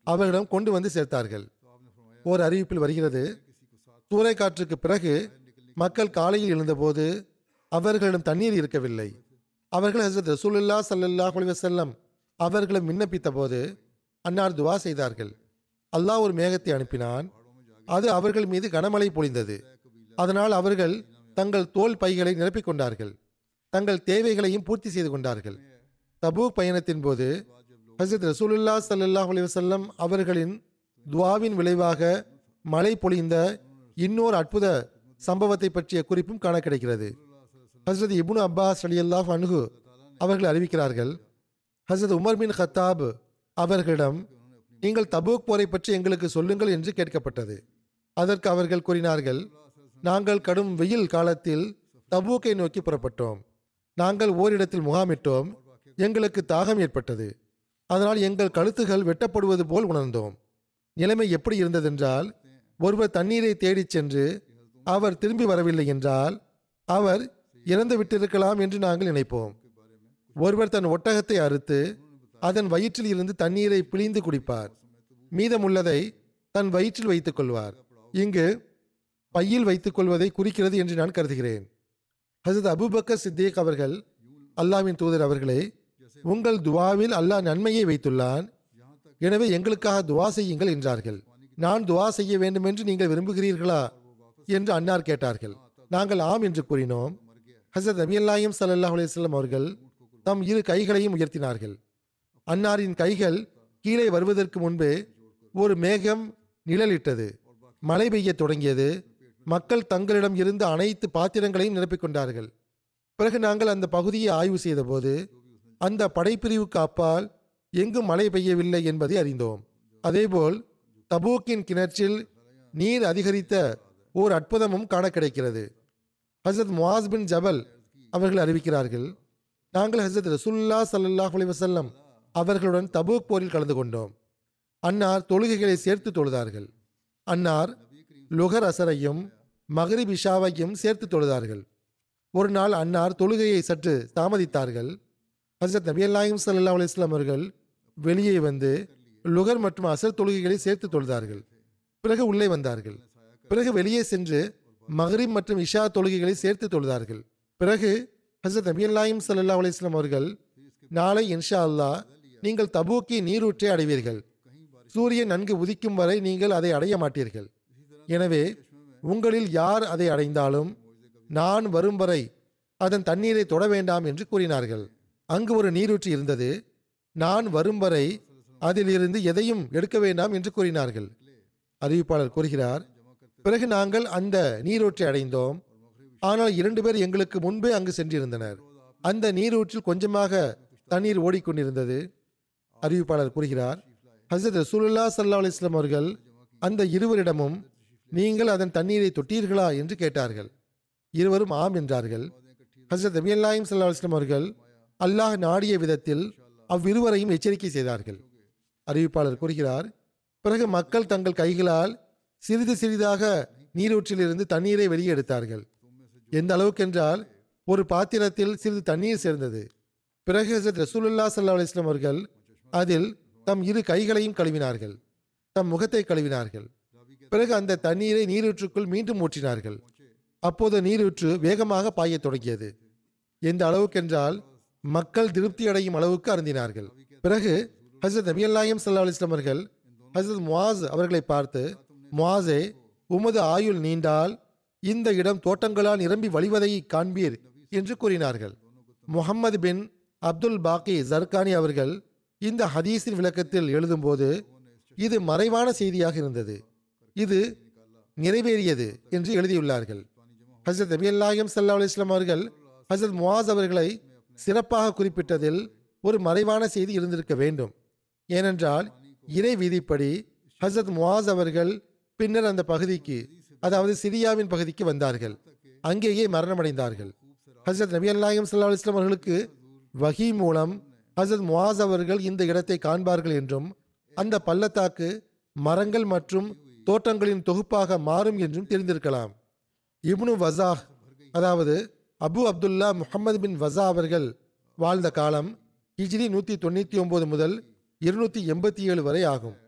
அவர்களிடம் கொண்டு வந்து சேர்த்தார்கள். ஓர் அறிவிப்பில் வருகிறது, சூறைக்காற்றுக்கு பிறகு மக்கள் காலையில் எழுந்தபோது அவர்களிடம் தண்ணீர் இருக்கவில்லை. அவர்கள் ஹஸரத் ரசூலுல்லாஹ் ஸல்லல்லாஹு அலைஹி வஸல்லம் அவர்களிடம் விண்ணப்பித்த போது அன்னார் துவா செய்தார்கள். அல்லாஹ் ஒரு மேகத்தை அனுப்பினான். அது அவர்கள் மீது கனமழை பொழிந்தது. அதனால் அவர்கள் தங்கள் தோல் பைகளை நிரப்பிக் கொண்டார்கள். தங்கள் தேவைகளையும் பூர்த்தி செய்து கொண்டார்கள். தபூக் பயணத்தின் போது ஹஸரத் ரசூலுல்லாஹ் ஸல்லல்லாஹு அலைஹி வஸல்லம் அவர்களின் துவாவின் விளைவாக மழை பொழிந்த இன்னொரு அற்புத சம்பவத்தை பற்றிய குறிப்பும் காண கிடைக்கிறது. ஹஸரத் இப்னு அப்பாஸ் ரலியல்லாஹு அன்ஹு அவர்கள் அறிவிக்கிறார்கள், ஹஸரத் உமர் பின் கத்தாப் அவர்களிடம் நீங்கள் தபூக் போரை பற்றி எங்களுக்கு சொல்லுங்கள் என்று கேட்கப்பட்டது. அதற்கு அவர்கள் கூறினார்கள், நாங்கள் கடும் வெயில் காலத்தில் தபூக்கை நோக்கி புறப்பட்டோம். நாங்கள் ஓரிடத்தில் முகாமிட்டோம். எங்களுக்கு தாகம் ஏற்பட்டது. அதனால் எங்கள் கழுத்துகள் வெட்டப்படுவது போல் உணர்ந்தோம். நிலைமை எப்படி இருந்ததென்றால், ஒருவர் தண்ணீரை தேடிச் சென்று அவர் திரும்பி வரவில்லை என்றால் அவர் இறந்து விட்டிருக்கலாம் என்று நாங்கள் நினைப்போம். ஒருவர் தன் ஒட்டகத்தை அறுத்து அதன் வயிற்றில் இருந்து தண்ணீரை பிழிந்து குடிப்பார். மீதமுள்ளதை தன் வயிற்றில் வைத்துக் கொள்வார். இங்கு பையில் வைத்துக் கொள்வதை குறிக்கிறது என்று நான் கருதுகிறேன். ஹஸரத் அபூபக்கர் சித்திக் அவர்கள், அல்லாஹ்வின் தூதர் அவர்களே, உங்கள் துவாவில் அல்லாஹ் நன்மையை வைத்துள்ளான். எனவே எங்களுக்காக துவா செய்யுங்கள் என்றார்கள். நான் துவா செய்ய வேண்டும் என்று நீங்கள் விரும்புகிறீர்களா என்று அன்னார் கேட்டார்கள். நாங்கள் ஆம் என்று கூறினோம். ஹஸரத் நபியல்லாஹிம் ஸல்லல்லாஹு அலைஹி வஸல்லம் அவர்கள் தம் இரு கைகளையும் உயர்த்தினார்கள். அன்னாரின் கைகள் கீழே வருவதற்கு முன்பே ஒரு மேகம் நிழலிட்டது. மழை பெய்ய தொடங்கியது. மக்கள் தங்களிடம் இருந்த அனைத்து பாத்திரங்களையும் நிரப்பிக் கொண்டார்கள். பிறகு நாங்கள் அந்த பகுதியை ஆய்வு செய்த போது அந்த படைப்பிரிவுக்கு அப்பால் எங்கும் மழை பெய்யவில்லை என்பதை அறிந்தோம். அதேபோல் தபூக்கின் கிணற்றில் நீர் அதிகரித்த ஓர் அற்புதமும் காண கிடைக்கிறது. ஹஸரத் முஆஸ் பின் ஜபல் அவர்கள் அறிவிக்கிறார்கள், நாங்கள் ஹஸரத் ரசூலுல்லாஹ் ஸல்லல்லாஹு அலைஹி வஸல்லம் அவர்களுடன் தபூக் போரில் கலந்து கொண்டோம். அன்னார் தொழுகைகளை சேர்த்து தொழுதார்கள். அன்னார் லுகர் அசரையும் மக்ரிப் இஷாவையும் சேர்த்து தொழுதார்கள். ஒரு நாள் அன்னார் தொழுகையை சற்று தாமதித்தார்கள். ஹஸரத் நபியல்லாஹிம் ஸல்லல்லாஹு அலைஹி வஸல்லம் அவர்கள் வெளியே வந்து லுகர் மற்றும் அசர் தொழுகைகளை சேர்த்து தொழுதார்கள். பிறகு உள்ளே வந்தார்கள். பிறகு வெளியே சென்று மக்ரிப் மற்றும் இஷா தொழுகைகளை சேர்த்து தொழுதார்கள். பிறகு ஹஸரத் நபியல்லாஹிம் ஸல்லல்லாஹு அலைஹி வஸல்லம் அவர்கள், நாளை இன்ஷா அல்லாஹ் நீங்கள் தபூக்கி நீரூற்றை அடைவீர்கள். சூரியன் நன்கு உதிக்கும் வரை நீங்கள் அதை அடைய மாட்டீர்கள். எனவே உங்களில் யார் அதை அடைந்தாலும் நான் வரும் வரை அதன் தண்ணீரை தொட வேண்டாம் என்று கூறினார்கள். அங்கு ஒரு நீரூற்று இருந்தது. நான் வரும் வரை அதிலிருந்து எதையும் எடுக்க வேண்டாம் என்று கூறினார்கள். அறிவிப்பாளர் கூறுகிறார், பிறகு நாங்கள் அந்த நீரூற்றை அடைந்தோம். ஆனால் இரண்டு பேர் எங்களுக்கு முன்பே அங்கு சென்றிருந்தனர். அந்த நீரூற்றில் கொஞ்சமாக தண்ணீர் ஓடிக்கொண்டிருந்தது. அறிவிப்பாளர் கூறுகிறார், ஹஸரத் ரசூலுல்லாஹ் ஸல்லல்லாஹு அலைஹி வஸல்லம் அவர்கள் அந்த இருவரிடமும் நீங்கள் அதன் தண்ணீரை தொட்டீர்களா என்று கேட்டார்கள். இருவரும் ஆம் என்றார்கள். ஹஸரத் நபியல்லாஹிம் ஸல்லல்லாஹு அலைஹி வஸல்லம் அவர்கள் அல்லாஹ் நாடிய விதத்தில் அவ்விருவரையும் எச்சரிக்கை செய்தார்கள். அறிவிப்பாளர் கூறுகிறார், பிறகு மக்கள் தங்கள் கைகளால் சிறிது சிறிதாக நீரூற்றிலிருந்து தண்ணீரை வெளியே எடுத்தார்கள். எந்த அளவுக்கு என்றால் ஒரு பாத்திரத்தில் சிறிது தண்ணீர் சேர்ந்தது. பிறகு ஹஸரத் ரசூலுல்லாஹ் ஸல்லல்லாஹு அலைஹி வஸல்லம் அவர்கள் அதில் தம் இரு கைகளையும் கழுவினார்கள். தம் முகத்தை கழுவினார்கள். பிறகு அந்த தண்ணீரை நீரூற்றுக்குள் மீண்டும் ஊற்றினார்கள். அப்போது நீரூற்று வேகமாக பாயத் தொடங்கியது. எந்த அளவுக்கென்றால் மக்கள் திருப்தி அடையும் அளவுக்கு அருந்தினார்கள். பிறகு ஹஸரத் நபியல்லாஹிம் ஸல்லல்லாஹு அலைஹி வஸல்லம் அவர்கள் ஹஸரத் முஆஸ் அவர்களை பார்த்து, முஆஸே, உமது ஆயுள் நீண்டால் இந்த இடம் தோட்டங்களால் நிரம்பி வழிவதை காண்பீர் என்று கூறினார்கள். முஹம்மது பின் அப்துல் பாக்கி ஜர்கானி அவர்கள் இந்த ஹதீஸின் விளக்கத்தில் எழுதும்போது இது மறைவான செய்தியாக இருந்தது, இது நிறைவேறியது என்று எழுதியுள்ளார்கள். ஹஸரத் நபியல்லாஹிம் ஸல்லல்லாஹு அலைஹி வஸல்லம் அவர்கள் ஹஸரத் முஆஸ் அவர்களை சிறப்பாக குறிப்பிட்டதில் ஒரு மறைவான செய்தி இருந்திருக்க வேண்டும். ஏனென்றால் இறை விதிப்படி ஹஸரத் முஆஸ் அவர்கள் பின்னர் அந்த பகுதிக்கு, அதாவது சிரியாவின் பகுதிக்கு வந்தார்கள். அங்கேயே மரணமடைந்தார்கள். ஹஸரத் நபியல்லாஹிம் ஸல்லல்லாஹு அலைஹி வஸல்லம் அவர்களுக்கு வஹி மூலம் ஹஸரத் முஆஸ் அவர்கள் இந்த இடத்தை காண்பார்கள் என்றும் அந்த பள்ளத்தாக்கு மரங்கள் மற்றும் தோட்டங்களின் தொகுப்பாக மாறும் என்றும் தெரிந்திருக்கலாம். இப்னு வஸாஹ், அதாவது அபு அப்துல்லா முஹம்மது பின் வஸா அவர்கள் வாழ்ந்த காலம் ஹிஜ்ரி நூற்றி தொண்ணூற்றி ஒன்பது முதல் இருநூற்றி எண்பத்தி ஏழு வரை ஆகும்.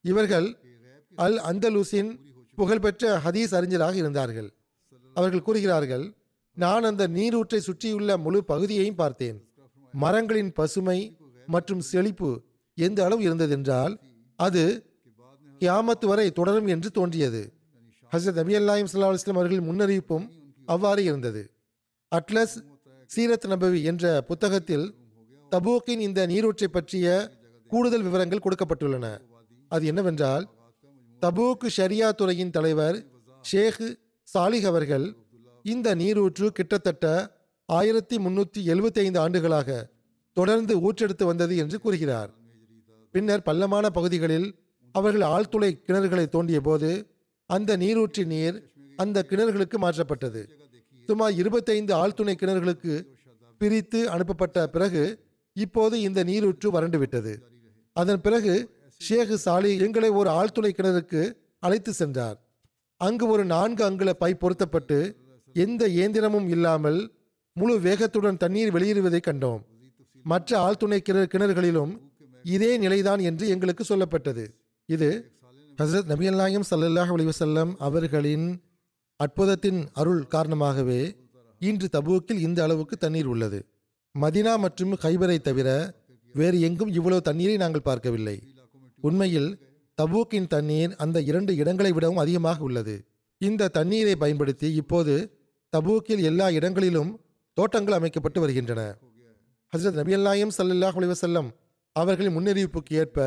இவர்கள் அல் அந்தலூசின் புகழ்பெற்ற ஹதீஸ் அறிஞராக இருந்தார்கள். அவர்கள் கூறுகிறார்கள், நான் அந்த நீரூற்றை சுற்றியுள்ள முழு பகுதியையும் பார்த்தேன். மரங்களின் பசுமை மற்றும் செழிப்பு எந்த அளவு இருந்ததென்றால் அது கியாமத் வரை தொடரும் என்று தோன்றியது. ஹஸரத் நபி அல்லாஹிம் ஸல்லல்லாஹு அலைஹி வஸல்லம் அவர்களின் முன்னறிவிப்பும் அவ்வாறு இருந்தது. அட்லஸ் சீரத் நபவி என்ற புத்தகத்தில் தபூக்கின் இந்த நீரூற்றை பற்றிய கூடுதல் விவரங்கள் கொடுக்கப்பட்டுள்ளன. அது என்னவென்றால், தபூக் ஷரியா துறையின் தலைவர் ஷேக் சாலிஹ் அவர்கள் இந்த நீரூற்று கிட்டத்தட்ட ஆயிரத்தி முன்னூற்றி எழுபத்தி ஐந்து ஆண்டுகளாக தொடர்ந்து ஊற்றெடுத்து வந்தது என்று கூறுகிறார். பின்னர் பள்ளமான பகுதிகளில் அவர்கள் ஆழ்துளை கிணறுகளை தோண்டிய போது அந்த நீரூற்றின் நீர் அந்த கிணறுகளுக்கு மாற்றப்பட்டது. சுமார் இருபத்தைந்து ஆழ்துணை கிணறுகளுக்கு பிரித்து அனுப்பப்பட்ட பிறகு இப்போது இந்த நீரூற்று வறண்டு விட்டது. அதன் பிறகு ஷேக் சாலி எங்களை ஒரு ஆழ்துளை கிணறுக்கு அழைத்து சென்றார். அங்கு ஒரு நான்கு அங்குல பைப் பொருத்தப்பட்டு எந்த இயந்திரமும் இல்லாமல் முழு வேகத்துடன் தண்ணீர் வெளியேறுவதை கண்டோம். மற்ற ஆழ்துணை கிணறு கிணறுகளிலும் இதே நிலைதான் என்று எங்களுக்கு சொல்லப்பட்டது. இது ஹஸரத் நபி அல்லாஹிம் ஸல்லல்லாஹு அலைஹி வஸல்லம் அவர்களின் அற்புதத்தின் அருள் காரணமாகவே இன்று தபூக்கில் இந்த அளவுக்கு தண்ணீர் உள்ளது. மதினா மற்றும் ஹைபரை தவிர வேறு எங்கும் இவ்வளவு தண்ணீரை நாங்கள் பார்க்கவில்லை. உண்மையில் தபூக்கின் தண்ணீர் அந்த இரண்டு இடங்களை விடவும் அதிகமாக உள்ளது. இந்த தண்ணீரை பயன்படுத்தி இப்போது தபூக்கில் எல்லா இடங்களிலும் தோட்டங்கள் அமைக்கப்பட்டு வருகின்றன. ஹஸரத் நபி அல்லாஹிம் ஸல்லல்லாஹு அலைஹி வஸல்லம் அவர்களின் முன்னறிவிப்புக்கு ஏற்ப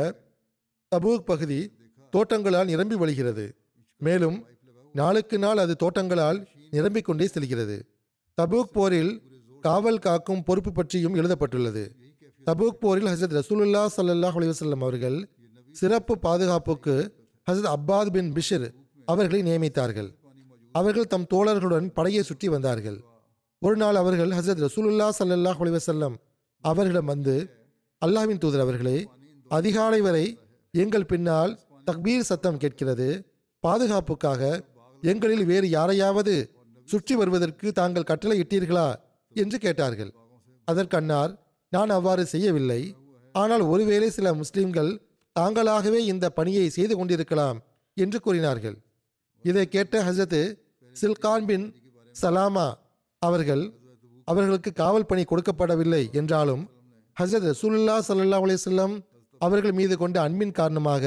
தபூக் பகுதி தோட்டங்களால் நிரம்பி வழிகிறது. மேலும் நாளுக்கு நாள் அது தோட்டங்களால் நிரம்பிக் கொண்டே செல்கிறது. தபூக் போரில் காவல் காக்கும் பொறுப்பு பற்றியும் எழுதப்பட்டுள்ளது. தபூக் போரில் ஹஸரத் ரசூலுல்லாஹ் ஸல்லல்லாஹு அலைஹி வஸல்லம் அவர்கள் சிறப்பு பாதுகாப்புக்கு ஹஸரத் அப்பாத் பின் பிஷ்ர் அவர்களை நியமித்தார்கள். அவர்கள் தம் தோழர்களுடன் படையை சுற்றி வந்தார்கள். ஒரு நாள் அவர்கள் ஹஸரத் ரசூலுல்லாஹ் ஸல்லல்லாஹு அலைஹி வஸல்லம் அவர்களிடம் வந்து, அல்லாஹ்வின் தூதர் அவர்களே, அதிகாலை வரை எங்கள் பின்னால் தக்பீர் சத்தம் கேட்கிறது. பாதுகாப்புக்காக எங்களில் வேறு யாரையாவது சுற்றி வருவதற்கு தாங்கள் கட்டளை இட்டீர்களா என்று கேட்டார்கள். அதற்கு அன்னார், நான் அவ்வாறு செய்யவில்லை. ஆனால் ஒருவேளை சில முஸ்லிம்கள் தாங்களாகவே இந்த பணியை செய்து கொண்டிருக்கலாம் என்று கூறினார்கள். இதை கேட்ட ஹஸரத் சில்கான் பின் சலாமா அவர்கள், அவர்களுக்கு காவல் பணி கொடுக்கப்படவில்லை என்றாலும் ஹஸரத் ரசூலுல்லாஹ் ஸல்லல்லாஹு அலைஹி வஸல்லம் அவர்கள் மீது கொண்ட அன்பின் காரணமாக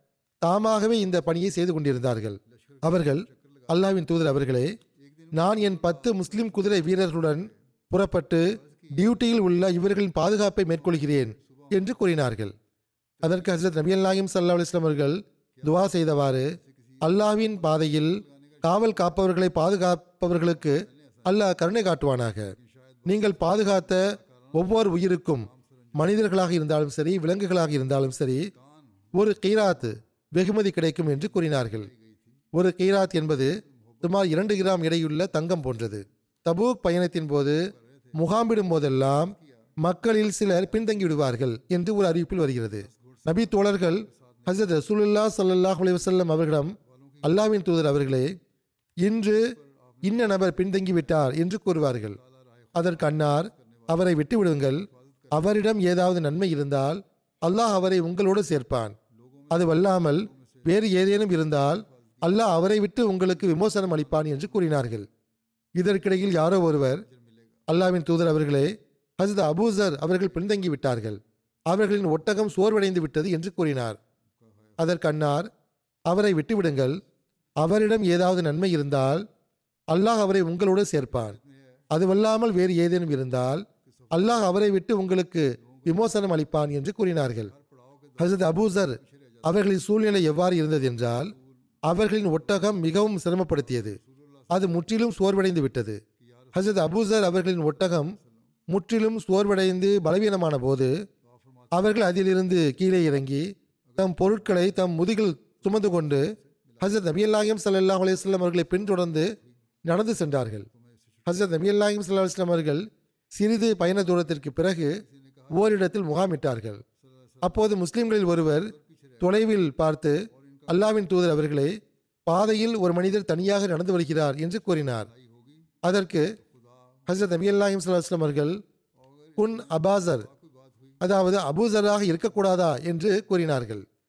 தாமாகவே இந்த பணியை செய்து கொண்டிருந்தார்கள். அவர்கள், அல்லாஹ்வின் தூதர் அவர்களே, நான் என் பத்து முஸ்லிம் குதிரை வீரர்களுடன் புறப்பட்டு டியூட்டியில் உள்ள இவர்களின் பாதுகாப்பை மேற்கொள்கிறேன் என்று கூறினார்கள். அதற்கு ஹஸரத் நபி அல்லாஹிம் ஸல்லல்லாஹு அலைஹி வஸல்லம் அவர்கள் துவா செய்தவாறு, அல்லாஹ்வின் பாதையில் காவல் காப்பவர்களை பாதுகாப்பவர்களுக்கு அல்லாஹ் கருணை காட்டுவானாக. நீங்கள் பாதுகாத்த ஒவ்வொரு உயிருக்கும், மனிதர்களாக இருந்தாலும் சரி விலங்குகளாக இருந்தாலும் சரி, ஒரு கீராத் வெகுமதி கிடைக்கும் என்று கூறினார்கள். ஒரு கீராத் என்பது சுமார் இரண்டு கிராம் எடையுள்ள தங்கம் போன்றது. தபூக் பயணத்தின் போது முகாமிடும் போதெல்லாம் மக்களில் சிலர் பின்தங்கி விடுவார்கள் என்று ஒரு அறிவிப்பில் வருகிறது. நபி தோழர்கள் ஹஸரத் ரசூலுல்லாஹ் ஸல்லல்லாஹு அலைஹி வஸல்லம் அவர்களிடம், அல்லாஹ்வின் தூதர் அவர்களே, இன்று இன்ன நபர் பின்தங்கி விட்டார் என்று கூறுவார்கள். அதற்கு அன்னார், அவரை விட்டு விடுங்கள். அவரிடம் ஏதாவது நன்மை இருந்தால் அல்லாஹ் அவரை உங்களோடு சேர்ப்பான். அது வல்லாமல் வேறு ஏதேனும் இருந்தால் அல்லாஹ் அவரை விட்டு உங்களுக்கு விமோசனம் அளிப்பான் என்று கூறினார்கள். இதற்கிடையில் யாரோ ஒருவர், அல்லாஹ்வின் தூதர் அவர்களே, ஹஸரத் அபூசர் அவர்கள் பின்தங்கி விட்டார்கள், அவர்களின் ஒட்டகம் சோர்வடைந்து விட்டது என்று கூறினார். அதற்கு அன்னார், அவரை விட்டுவிடுங்கள். அவரிடம் ஏதாவது நன்மை இருந்தால் அல்லாஹ் அவரை உங்களோடு சேர்ப்பான். அதுவல்லாமல் வேறு ஏதேனும் இருந்தால் அல்லாஹ் அவரை விட்டு உங்களுக்கு விமோசனம் அளிப்பான் என்று கூறினார்கள். ஹஸரத் அபூசர் அவர்களின் சூழ்நிலை எவ்வாறு இருந்தது என்றால், அவர்களின் ஒட்டகம் மிகவும் சிரமப்படுத்தியது. அது முற்றிலும் சோர்வடைந்து விட்டது. ஹஸரத் அபூசர் அவர்களின் ஒட்டகம் முற்றிலும் சோர்வடைந்து பலவீனமான போது அவர்கள் அதிலிருந்து கீழே இறங்கி தம் பொருட்களை தம் முதுகில் சுமந்து கொண்டு ஹஸரத் நபி அல்லாஹிம் ஸல்லல்லாஹு அலைஹி வஸல்லம் அவர்களை பின்தொடர்ந்து நடந்து சென்றார்கள். ஹஸரத் நபி அல்லாஹிம் ஸல்லல்லாஹு அலைஹி வஸல்லம் அவர்கள் சிறிது பயண தூரத்திற்கு பிறகு ஓரிடத்தில் முகாமிட்டார்கள். அப்போது முஸ்லிம்களில் ஒருவர் தொலைவில் பார்த்து, அல்லாஹ்வின் தூதர் அவர்களே, பாதையில் ஒரு மனிதர் தனியாக நடந்து வருகிறார் என்று கூறினார். அதற்கு ஹஸரத் நபி அல்லாஹிம் ஸல்லல்லாஹு அலைஹி வஸல்லம் அவர்கள், குன் அபாசர், அதாவது அபூசராக இருக்கக்கூடாதா என்று கூறினார்கள்.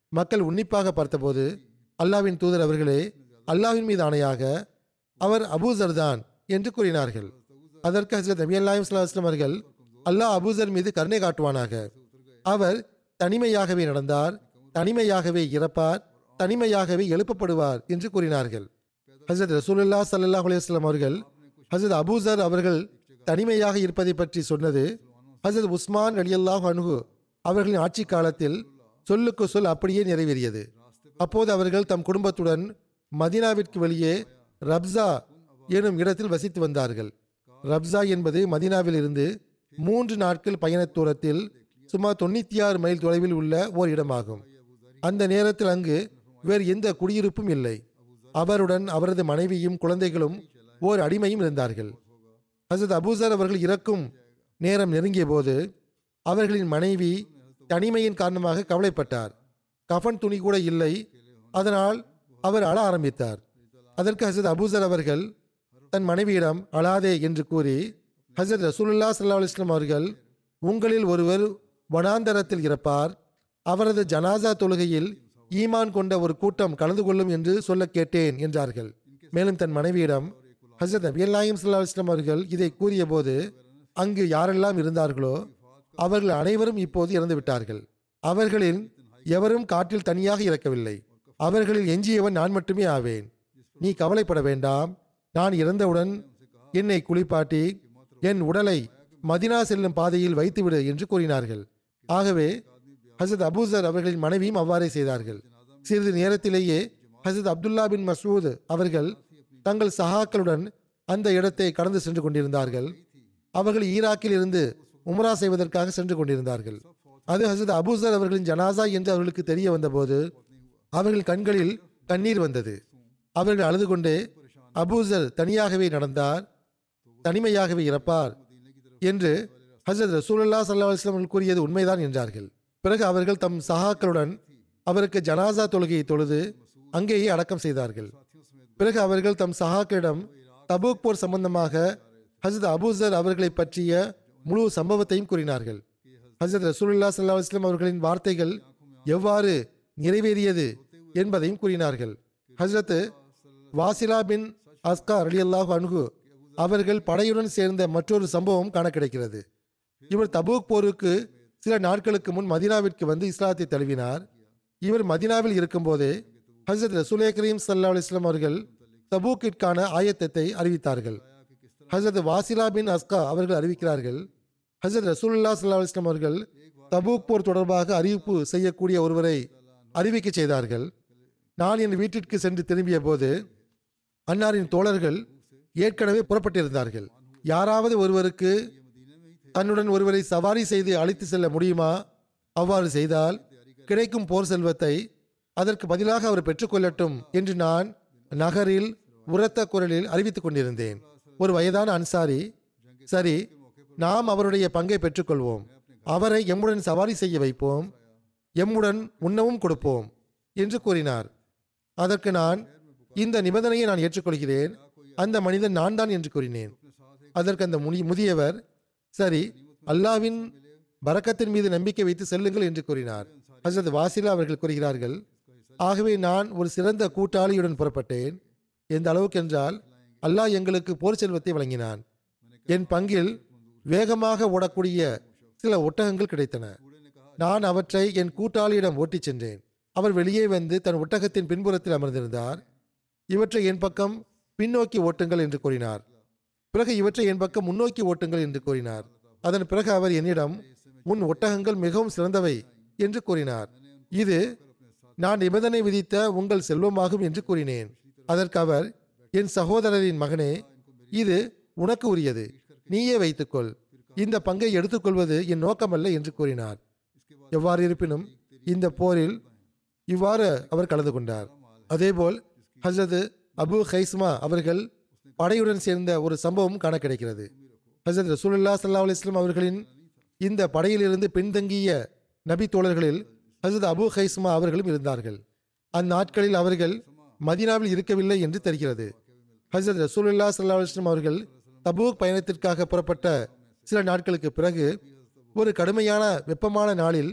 மக்கள் உன்னிப்பாக பார்த்தபோது அல்லாவின் தூதர் அவர்களே, அல்லாவின் மீது ஆணையாக அவர் அபூசர் தான் என்று கூறினார்கள். அதற்கு ஹஜ்ரத் நபி அல்லாஹிம் ஸல்லல்லாஹு அலைஹி வஸல்லம் அவர்கள், அல்லாஹ் அபூசர் மீது கருணை காட்டுவானாக. அவர் தனிமையாகவே நடந்தார், தனிமையாகவே இறப்பார், தனிமையாகவே எழுப்பப்படுவார் என்று கூறினார்கள். ஹஜ்ரத் ரசூலுல்லாஹ் ஸல்லல்லாஹு அலைஹி வஸல்லம் அவர்கள் ஹஜ்ரத் அபூசர் அவர்கள் தனிமையாக இருப்பதை பற்றி சொன்னது ஹஜ்ரத் உஸ்மான் ரலியல்லாஹு அன்ஹு அவர்களின் ஆட்சி காலத்தில் சொல்லுக்கு சொல் அப்படியே நிறைவேறியது. அப்போது அவர்கள் தம் குடும்பத்துடன் மதீனாவிற்கு வெளியே ரப்சா எனும் இடத்தில் வசித்து வந்தார்கள். ரப்சா என்பது மதீனாவில் இருந்து மூன்று நாட்கள் பயண தூரத்தில் சுமார் தொண்ணூத்தி ஆறு மைல் தொலைவில் உள்ள ஓர் இடமாகும். அந்த நேரத்தில் அங்கு வேறு எந்த குடியிருப்பும் இல்லை. அவருடன் அவரது மனைவியும் குழந்தைகளும் ஓர் அடிமையும் இருந்தார்கள். ஹசரத் அபூசர் அவர்கள் இறக்கும் நேரம் நெருங்கிய போது அவர்களின் மனைவி தனிமையின் காரணமாக கவலைப்பட்டார். கஃன் துணி கூட இல்லை. அதனால் அவர் அழ ஆரம்பித்தார். அதற்கு ஹசரத் அபூசர் அவர்கள் தன் மனைவியிடம் அழாதே என்று கூறி, ஹசரத் ரசூலுல்லாஹ் ஸல்லல்லாஹு அலைஹி வஸல்லம் அவர்கள், உங்களில் ஒருவர் வனாந்தரத்தில் இறப்பார், அவரது ஜனாசா தொழுகையில் ஈமான் கொண்ட ஒரு கூட்டம் கலந்து கொள்ளும் என்று சொல்ல கேட்டேன் என்றார்கள். மேலும் தன் மனைவியிடம் ஹசரத் நபி அல்லாஹிம் ஸல்லல்லாஹு அலைஹி வஸல்லம் அவர்கள் இதை கூறிய போது, அங்கு யாரெல்லாம் இருந்தார்களோ அவர்கள் அனைவரும் இப்போது இறந்து விட்டார்கள். அவர்களில் எவரும் காற்றில் தனியாக இறக்கவில்லை. அவர்களில் எஞ்சியவன் நான் மட்டுமே ஆவேன். நீ கவலைப்பட வேண்டாம். நான் இறந்தவுடன் என்னை குளிப்பாட்டி என் உடலை மதினா செல்லும் பாதையில் வைத்துவிடு என்று கூறினார்கள். ஆகவே ஹசரத் அபூசர் அவர்களின் மனைவியும் அவ்வாறே செய்தார்கள். சிறிது நேரத்திலேயே ஹசரத் அப்துல்லா பின் மசூத் அவர்கள் தங்கள் சஹாக்களுடன் அந்த இடத்தை கடந்து சென்று கொண்டிருந்தார்கள். அவர்கள் ஈராக்கில் இருந்து உம்ரா செய்வதற்காக சென்று கொண்டிருந்தார்கள். அது ஹசரத் அபூசர் அவர்களின் ஜனாசா என்று அவர்களுக்கு தெரிய வந்தபோது அவர்கள் கண்களில் கண்ணீர் வந்தது. அவர்கள் அழுது கொண்டே, அபூசர் தனியாகவே நடந்தார், தனிமையாகவே இறப்பார் என்று ஹசரத் ரசூலுல்லாஹ் ஸல்லல்லாஹு அலைஹி வஸல்லம் கூறியது உண்மைதான் என்றார்கள். பிறகு அவர்கள் தம் சஹாக்களுடன் அவருக்கு ஜனாசா தொழுகையை தொழுது அங்கேயே அடக்கம் செய்தார்கள். பிறகு அவர்கள் தம் சஹாக்களிடம் தபூக் போர் சம்பந்தமாக ஹசரத் அபூசர் அவர்களை பற்றிய முழு சம்பவத்தையும் கூறினார்கள். ஹசரத் ரசூலுல்லாஹ் ஸல்லல்லாஹு அலைஹி வஸல்லம் அவர்களின் வார்த்தைகள் எவ்வாறு நிறைவேறியது என்பதையும் கூறினார்கள். ஹசரத் வாசிலா பின் அஸ்கா ரலியல்லாஹு அன்ஹு அவர்கள் படையுடன் சேர்ந்த மற்றொரு சம்பவம் காண கிடைக்கிறது. இவர் தபூக் போருக்கு சில நாட்களுக்கு முன் மதீனாவிற்கு வந்து இஸ்லாத்தை தழுவினார். இவர் மதீனாவில் இருக்கும்போதே ஹசரத் ரசூலே கரீம் ஸல்லல்லாஹு அலைஹி வஸல்லம் அவர்கள் தபூக்கிற்கான ஆயத்தத்தை அறிவித்தார்கள். ஹசரத் வாசிலா பின் அஸ்கா அவர்கள் அறிவிக்கிறார்கள், ஹசரத் ரசூலுல்லாஹ் ஸல்லல்லாஹு அலைஹி வஸல்லம் அவர்கள் தபூக் போர் தொடர்பாக அறிவிப்பு செய்யக்கூடிய ஒருவரை அறிவிக்க செய்தார்கள். நான் என் வீட்டிற்கு சென்று திரும்பிய போது அன்னாரின் தோழர்கள் ஏற்கனவே புறப்பட்டிருந்தார்கள். யாராவது ஒருவருக்கு தன்னுடன் ஒருவரை சவாரி செய்து அழைத்து செல்ல முடியுமா? அவ்வாறு செய்தால் கிடைக்கும் போர் செல்வத்தை அதற்கு பதிலாக அவர் பெற்றுக்கொள்ளட்டும் என்று நான் நகரில் உரத்த குரலில் அறிவித்துக் கொண்டிருந்தேன். ஒரு வயதான அன்சாரி, சரி, நாம் அவருடைய பங்கை பெற்றுக்கொள்வோம், அவரை எம்முடன் சவாரி செய்ய வைப்போம், எம்முடன் உண்ணவும் கொடுப்போம் என்று கூறினார். அதற்கு நான், இந்த நிபந்தனையை நான் ஏற்றுக்கொள்கிறேன், அந்த மனிதன் நான் தான் என்று கூறினேன். அதற்கு அந்த முனி முதியவர், சரி, அல்லாவின் பரக்கத்தின் மீது நம்பிக்கை வைத்து செல்லுங்கள் என்று கூறினார். ஹசரத் வாசிலா அவர்கள் கூறுகிறார்கள், ஆகவே நான் ஒரு சிறந்த கூட்டாளியுடன் புறப்பட்டேன். எந்த அளவுக்கு என்றால், அல்லாஹ் எங்களுக்கு போர் செல்வத்தை வழங்கினான். என் பங்கில் வேகமாக ஓடக்கூடிய சில ஒட்டகங்கள் கிடைத்தன. நான் அவற்றை என் கூட்டாளியிடம் ஓட்டிச் சென்றேன். அவர் வெளியே வந்து தன் ஒட்டகத்தின் பின்புறத்தில் அமர்ந்திருந்தார். இவற்றை என் பக்கம் பின்னோக்கி ஓட்டுங்கள் என்று கூறினார். பிறகு இவற்றை என் பக்கம் முன்னோக்கி ஓட்டுங்கள் என்று கூறினார். அதன் பிறகு அவர் என்னிடம், உன் ஒட்டகங்கள் மிகவும் சிறந்தவை என்று கூறினார். இது நான் நிபந்தனை விதித்த உங்கள் செல்வமாகும் என்று கூறினேன். அதற்கு அவர், என் சகோதரரின் மகனே, இது உனக்கு உரியது, நீயே வைத்துக்கொள், இந்த பங்கை எடுத்துக்கொள்வது என் நோக்கமல்ல என்று கூறினார். எவ்வாறு இருப்பினும் இந்த போரில் இவ்வாறு அவர் கலந்து கொண்டார். அதேபோல் ஹசரத் அபு ஹைஸ்மா அவர்கள் படையுடன் சேர்ந்த ஒரு சம்பவம் காண கிடைக்கிறது. ஹசரத் ரசூலுல்லாஹ் ஸல்லல்லாஹு அலைஹி வஸல்லம் அவர்களின் இந்த படையிலிருந்து பின்தங்கிய நபி தோழர்களில் ஹசரத் அபு ஹைஸ்மா அவர்களும் இருந்தார்கள். அந்நாட்களில் அவர்கள் மதீனாவில் இருக்கவில்லை என்று தெரிகிறது. ஹசரத் ரசூலுல்லாஹ் ஸல்லல்லாஹு அலைஹி வஸல்லம் அவர்கள் தபூக் பயணத்திற்காக புறப்பட்ட சில நாட்களுக்கு பிறகு ஒரு கடுமையான வெப்பமான நாளில்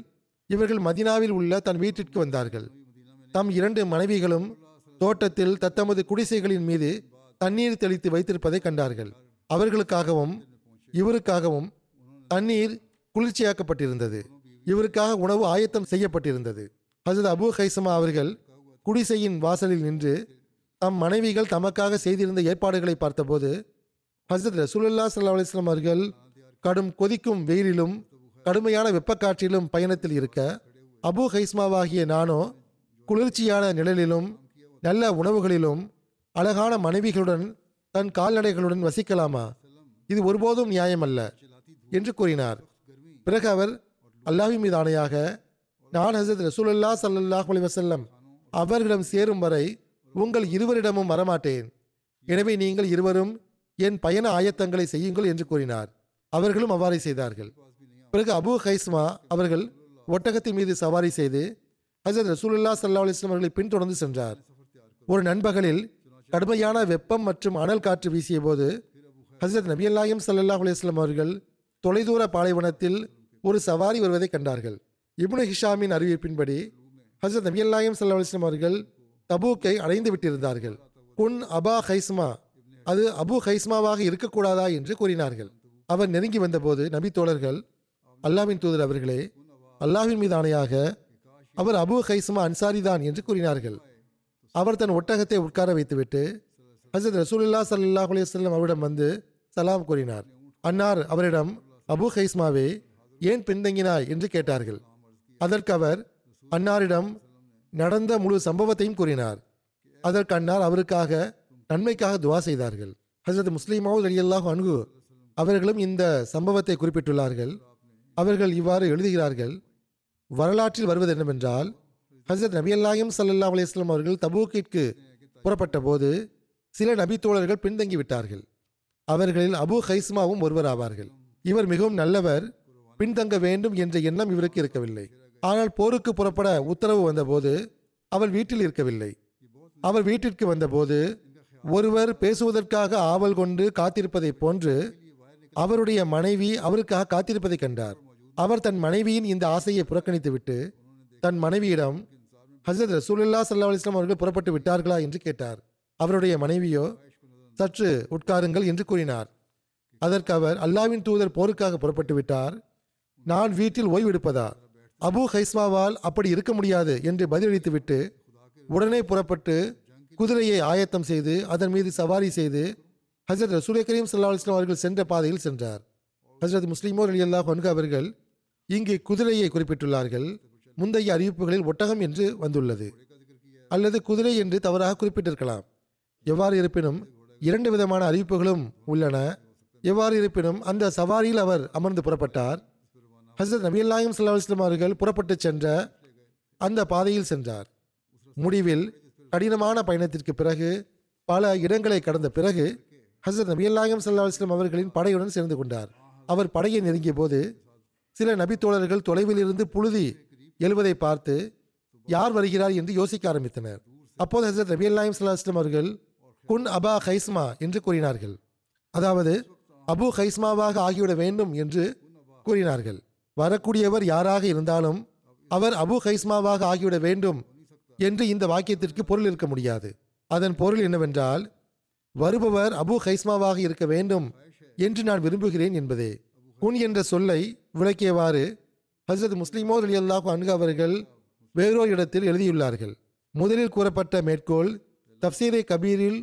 இவர்கள் மதீனாவில் உள்ள தன் வீட்டிற்கு வந்தார்கள். தம் இரண்டு மனைவிகளும் தோட்டத்தில் தத்தமது குடிசைகளின் மீது தண்ணீர் தெளித்து வைத்திருப்பதை கண்டார்கள். அவர்களுக்காகவும் இவருக்காகவும் தண்ணீர் குளிர்ச்சியாக்கப்பட்டிருந்தது. இவருக்காக உணவு ஆயத்தம் செய்யப்பட்டிருந்தது. ஹசரத் அபு ஹைசமா அவர்கள் குடிசையின் வாசலில் நின்று தம் மனைவிகள் தமக்காக செய்திருந்த ஏற்பாடுகளை பார்த்தபோது ஹசரத் ரசூலுல்லாஹி ஸல்லல்லாஹு அலைஹி வஸல்லம் அவர்கள் கடும் கொதிக்கும் வெயிலிலும் கடுமையான வெப்பக்காற்றிலும் பயணத்தில் இருக்க, அபு ஹைஸ்மாவாகிய நானோ குளிர்ச்சியான நிழலிலும் நல்ல உணவுகளிலும் அழகான மனைவிகளுடன் தன் கால்நடைகளுடன் வசிக்கலாமா? இது ஒருபோதும் நியாயமல்ல என்று கூறினார். பிறகு அவர் அல்லாஹ்வின் மீது ஆணையாக, நான் ஹசரத் ரசூலுல்லாஹி ஸல்லல்லாஹு அலைஹி வஸல்லம் அவர்களிடம் சேரும் வரை உங்கள் இருவரிடமும் வரமாட்டேன். எனவே நீங்கள் இருவரும் என் பயண ஆயத்தங்களை செய்யுங்கள் என்று கூறினார். அவர்களும் அவ்வாறே செய்தார்கள். பிறகு அபு ஹைஸ்மா அவர்கள் ஒட்டகத்தின் மீது சவாரி செய்து ஹசரத் ரசூலுல்லாஹி ஸல்லல்லாஹு அலைஹி வஸல்லம் அவர்களை பின்தொடர்ந்து சென்றார். ஒரு நண்பகலில் கடுமையான வெப்பம் மற்றும் அனல் காற்று வீசிய போது ஹசரத் நபியல் நாயகம் ஸல்லல்லாஹு அலைஹி வஸல்லம் அவர்கள் தொலைதூர பாலைவனத்தில் ஒரு சவாரி வருவதை கண்டார்கள். இப்னு ஹிஷாமின் அறிவிப்பின்படி ஹசரத் நபியல் நாயகம் ஸல்லல்லாஹு அலைஹி வஸல்லம் அவர்கள் தபூக்கை அடைந்து விட்டிருந்தார்கள். குன் அபா ஹைஸ்மா, அது அபு ஹைஸ்மாவாக இருக்கக்கூடாதா என்று கூறினார்கள். அவர் நெருங்கி வந்தபோது நபி தோழர்கள், அல்லாஹ்வின் தூதர் அவர்களே, அல்லாஹ்வின் மீது ஆணையாக அவர் அபு ஹைஸ்மா அன்சாரிதான் என்று கூறினார்கள். அவர் தன் ஒட்டகத்தை உட்கார வைத்துவிட்டு ஹசரத் ரசூலுல்லாஹி ஸல்லல்லாஹு அலைஹி வஸல்லம் அவரிடம் வந்து சலாம் கூறினார். அன்னார் அவரிடம், அபு ஹைஸ்மாவே, ஏன் பின்தங்கினாய் என்று கேட்டார்கள். அதற்கு அவர் அன்னாரிடம் நடந்த முழு சம்பவத்தையும் கூறினார். அதற்கு அன்னார் அவருக்காக நன்மைக்காக துவா செய்தார்கள். ஹசரத் முஸ்லிம் மவ்ஊத் ரலியல்லாஹு அன்ஹு அவர்களும் இந்த சம்பவத்தை குறிப்பிட்டுள்ளார்கள். அவர்கள் இவ்வாறு எழுதுகிறார்கள், வரலாற்றில் வருவது என்னவென்றால், ஹசரத் நபியல் நாயகம் ஸல்லல்லாஹு அலைஹி வஸல்லம் அவர்கள் தபூக்கிற்கு புறப்பட்ட போது சில நபி தோழர்கள் பின்தங்கி விட்டார்கள். அவர்களில் அபு ஹைஸ்மாவும் ஒருவர் ஆவார்கள். இவர் மிகவும் நல்லவர், பின்தங்க வேண்டும் என்ற எண்ணம் இவருக்கு இருக்கவில்லை. ஆனால் போருக்கு புறப்பட உத்தரவு வந்தபோது அவர் வீட்டில் இருக்கவில்லை. அவர் வீட்டிற்கு வந்தபோது ஒருவர் பேசுவதற்காக ஆவல் கொண்டு காத்திருப்பதை போன்று அவருடைய மனைவி அவருக்காக காத்திருப்பதை கண்டார். அவர் தன் மனைவியின் இந்த ஆசையை புறக்கணித்துவிட்டு தன் மனைவியிடம், ஹசரத் ரசூலுல்லாஹி ஸல்லல்லாஹு அலைஹி வஸல்லம் அவர்கள் புறப்பட்டு விட்டார்களா என்று கேட்டார். அவருடைய மனைவியோ, சற்று உட்காருங்கள் என்று கூறினார். அதற்கு அவர், அல்லாஹ்வின் தூதர் போருக்காக புறப்பட்டு விட்டார், நான் வீட்டில் ஓய்வெடுப்பதா? அபு ஹைஸ்மாவால் அப்படி இருக்க முடியாது என்று பதிலளித்துவிட்டு உடனே புறப்பட்டு குதிரையை ஆயத்தம் செய்து அதன் மீது சவாரி செய்து ஹசரத் ரசூல் கரீம் ஸல்லல்லாஹு அலைஹி வஸல்லம் அவர்கள் சென்ற பாதையில் சென்றார். ஹசரத் முஸ்லிமோ ரலியல்லாஹு அன்ஹு அவர்கள் இங்கு குதிரையை குறிப்பிட்டுள்ளார்கள். முந்தைய அறிவிப்புகளில் ஒட்டகம் என்று வந்துள்ளது, அல்லது குதிரை என்று தவறாக குறிப்பிட்டிருக்கலாம். எவ்வாறு இருப்பினும் இரண்டு விதமான அறிவிப்புகளும் உள்ளன. எவ்வாறு இருப்பினும் அந்த சவாரியில் அவர் அமர்ந்து புறப்பட்டார். ஹசரத் நபியல் நாயகம் ஸல்லல்லாஹு அலைஹி வஸல்லம் அவர்கள் புறப்பட்டு சென்ற அந்த பாதையில் சென்றார். முடிவில் கடினமான பயணத்திற்கு பிறகு பல இடங்களை கடந்த பிறகு ஹசரத் நபியல் நாயகம் ஸல்லல்லாஹு அலைஹி வஸல்லம் அவர்களின் படையுடன் சேர்ந்து கொண்டார். அவர் படையை நெருங்கிய போது சில நபி தோழர்கள் தொலைவில் இருந்து புழுதி எழுவதை பார்த்து யார் வருகிறார் என்று யோசிக்க ஆரம்பித்தனர். அப்போது ஹசரத் நபியல் நாயகம் ஸல்லல்லாஹு அலைஹி வஸல்லம் அவர்கள் குன் அபா ஹைஸ்மா என்று கூறினார்கள். அதாவது அபு ஹைஸ்மாவாக ஆகிவிட வேண்டும் என்று கூறினார்கள். வரக்கூடியவர் யாராக இருந்தாலும் அவர் அபு ஹைஸ்மாவாக ஆகிவிட வேண்டும் என்று இந்த வாக்கியத்திற்கு பொருள் இருக்க முடியாது. அதன் பொருள் என்னவென்றால், வருபவர் அபு ஹைஸ்மாவாக இருக்க வேண்டும் என்று நான் விரும்புகிறேன் என்பதே. குன் என்ற சொல்லை விளக்கியவாறு ஹசரத் முஸ்லிமோ ரலியல்லாஹு அன்ஹு அவர்கள் வேறொரு இடத்தில் எழுதியுள்ளார்கள். முதலில் கூறப்பட்ட மேற்கோள் தஃப்சீரே கபீரில்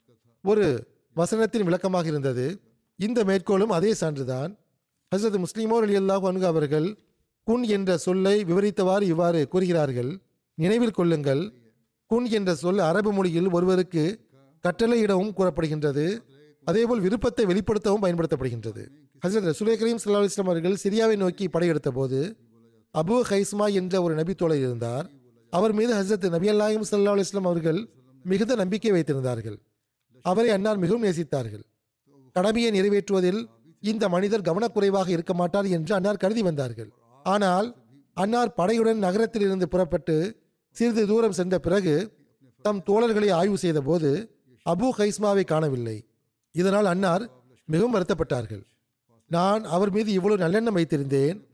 ஒரு வசனத்தின் விளக்கமாக இருந்தது. இந்த மேற்கோளும் அதே சான்றுதான். ஹசரத் முஸ்லிமோ ரலியல்லாஹு அன்ஹு அவர்கள் குன் என்ற சொல்லை விவரித்தவாறு இவ்வாறு கூறுகிறார்கள், நினைவில் கொள்ளுங்கள், குன் என்ற சொல் அரபு மொழியில் ஒருவருக்கு கட்டளையிடவும் கூறப்படுகின்றது, அதேபோல் விருப்பத்தை வெளிப்படுத்தவும் பயன்படுத்தப்படுகின்றது. ஹசரத் ரசூல் கரீம் ஸல்லல்லாஹு அலைஹி வஸல்லம் அவர்கள் சிரியாவை நோக்கி படையெடுத்த போது அபு ஹைஸ்மா என்ற ஒரு நபி தோழர் இருந்தார். அவர் மீது ஹசரத் நபியல் நாயகம் ஸல்லல்லாஹு அலைஹி வஸல்லம் அவர்கள் மிகுந்த நம்பிக்கை வைத்திருந்தார்கள். அவரை அன்னார் மிகவும் நேசித்தார்கள். கடமையை நிறைவேற்றுவதில் இந்த மனிதர் கவனக்குறைவாக இருக்க மாட்டார் என்று அன்னார் கருதி வந்தார்கள். ஆனால் அன்னார் படையுடன் நகரத்தில் இருந்து புறப்பட்டு சிறிது தூரம் சென்ற பிறகு தம் தோழர்களை ஆய்வு செய்த போது அபு ஹைஸ்மாவை காணவில்லை. இதனால் அன்னார் மிகவும் வருத்தப்பட்டார்கள். நான் அவர் மீது இவ்வளவு நல்லெண்ணம் வைத்திருந்தேன்,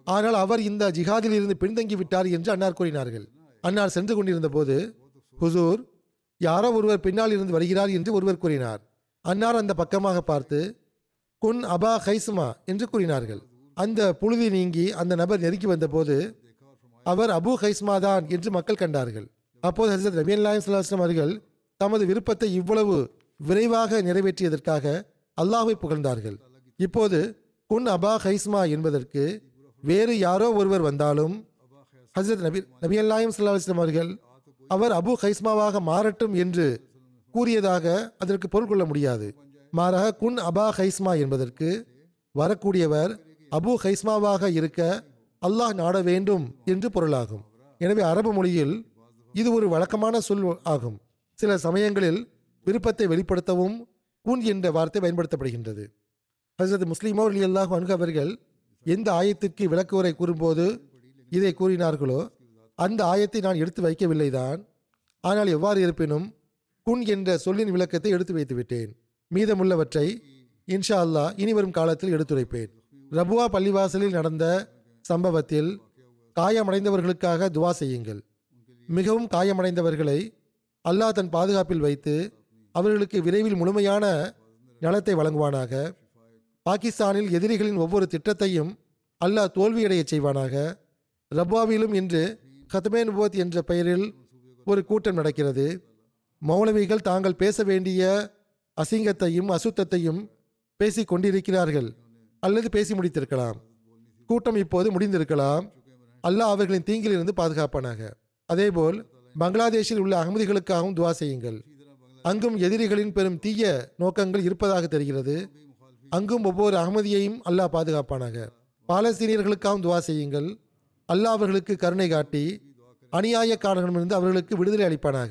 ஆனால் அவர் இந்த ஜிஹாதில் இருந்து பின்தங்கி விட்டார் என்று அன்னார் கூறினார்கள். அன்னார் சென்று கொண்டிருந்த போது, ஹுசூர், யாரோ ஒருவர் பின்னால் இருந்து வருகிறார் என்று ஒருவர் கூறினார். அன்னார் அந்த பக்கமாக பார்த்து, குன் அபா ஹைஸ்மா என்று கூறினார்கள். அந்த புழுதி நீங்கி அந்த நபர் நெருங்கி வந்தபோது அவர் அபு ஹைஸ்மா தான் என்று மக்கள் கண்டார்கள். அப்போது ஹஜ்ரத் நபி அல்லாஹி ஸல்லல்லாஹு அலைஹி வஸல்லம் அவர்கள் தமது விருப்பத்தை இவ்வளவு விரைவாக நிறைவேற்றியதற்காக அல்லாஹ்வை புகழ்ந்தார்கள். இப்போது குன் அபா ஹைஸ்மா என்பதற்கு வேறு யாரோ ஒருவர் வந்தாலும் ஹஜ்ரத் நபி நபி அல்லாஹி ஸல்லல்லாஹு அலைஹி வஸல்லம் அவர்கள் அவர் அபு ஹைஸ்மாவாக மாறட்டும் என்று கூறியதாக அதற்கு பொருள் கொள்ள முடியாது. மாறாக குன் அபா ஹைஸ்மா என்பதற்கு வரக்கூடியவர் அபு ஹைஸ்மாவாக இருக்க அல்லாஹ் நாட வேண்டும் என்று பொருளாகும். எனவே அரபு மொழியில் இது ஒரு வழக்கமான சொல் ஆகும். சில சமயங்களில் விருப்பத்தை வெளிப்படுத்தவும் குன் என்ற வார்த்தை பயன்படுத்தப்படுகின்றது. ஹஜ்ரத் முஸ்லிமோ ரலியல்லாஹு அன்ஹு அவர்கள் எந்த ஆயத்திற்கு விளக்குவரை கூறும்போது இதை கூறினார்களோ அந்த ஆயத்தை நான் எடுத்து வைக்கவில்லை தான். ஆனால் எவ்வாறு இருப்பினும் குன் என்ற சொல்லின் விளக்கத்தை எடுத்து வைத்து விட்டேன். மீதமுள்ளவற்றை இன்ஷா அல்லாஹ் இனி வரும் காலத்தில் எடுத்துரைப்பேன். ரபுவா பள்ளிவாசலில் நடந்த சம்பவத்தில் காயமடைந்தவர்களுக்காக துவா செய்யுங்கள். மிகவும் காயமடைந்தவர்களை அல்லாஹ் தன் பாதுகாப்பில் வைத்து அவர்களுக்கு விரைவில் முழுமையான நலத்தை வழங்குவானாக. பாகிஸ்தானில் எதிரிகளின் ஒவ்வொரு திட்டத்தையும் அல்லாஹ் தோல்வியடைய செய்வானாக. ரப்வாவிலும் இன்று கத்மே நுபுவத் என்ற பெயரில் ஒரு கூட்டம் நடக்கிறது. மௌலவிகள் தாங்கள் பேச வேண்டிய அசிங்கத்தையும் அசுத்தத்தையும் பேசி கொண்டிருக்கிறார்கள் அல்லது பேசி முடித்திருக்கலாம். கூட்டம் இப்போது முடிந்திருக்கலாம். அல்லாஹ் அவர்களின் தீங்கிலிருந்து பாதுகாப்பானாக. அதேபோல் பங்களாதேஷில் உள்ள அகமதிகளுக்காகவும் துவா செய்யுங்கள். அங்கும் எதிரிகளின் பெரும் தீய நோக்கங்கள் இருப்பதாக தெரிகிறது. அங்கும் ஒவ்வொரு அகமதியையும் அல்லாஹ் பாதுகாப்பானாக. பாலஸ்தீனியர்களுக்காகவும் துவா செய்யுங்கள். அல்லாஹ் அவர்களுக்கு கருணை காட்டி அநியாயக்காரர்களிடமிருந்து அவர்களுக்கு விடுதலை அளிப்பானாக.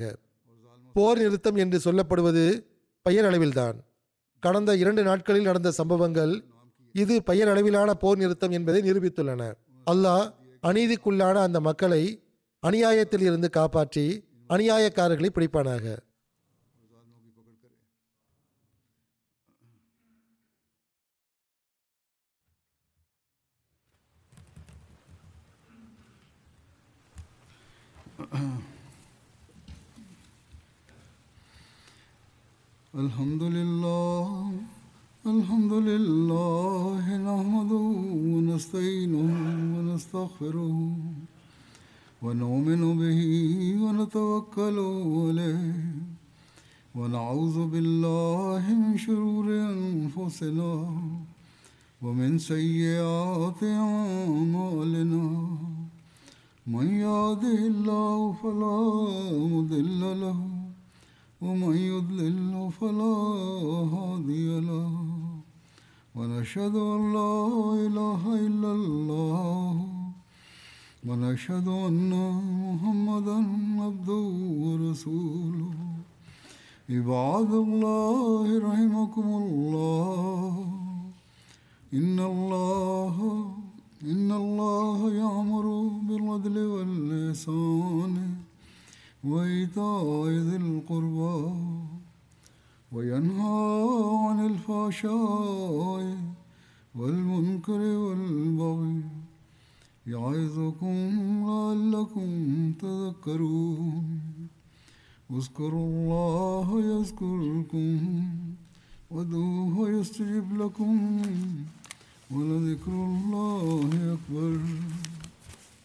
போர் நிறுத்தம் என்று சொல்லப்படுவது பெயர் அளவில்தான். கடந்த இரண்டு நாட்களில் நடந்த சம்பவங்கள் இது பெயர் அளவிலான போர் நிறுத்தம் என்பதை நிரூபித்துள்ளன. அல்லாஹ் அநீதிக்குள்ளான அந்த மக்களை அநியாயத்தில் இருந்து காப்பாற்றி அநியாயக்காரர்களை பிடிப்பானாக. Alhamdulillah, alhamdulillah, nahmaduhu wa nasta'inuhu wa nastaghfiruhu wa nu'minu bihi wa natawakkalu alayhi wa na'udhu billahi min shururi anfusina wa min sayyiati a'malina. Man yahdihillahu fala mudilla lahu ومن يضلل فلا هادي له ونشهد أن لا إله إلا الله ونشهد أن محمدا عبده ورسوله. عباد الله رحمكم الله إن الله إن الله يأمر بالعدل والإحسان وإيتاء ذي القربى وينهى عن الفحشاء والمنكر والبغي يعظكم لعلكم تذكرون. اذكروا الله يذكركم وادعوه يستجب لكم ولذكر الله أكبر.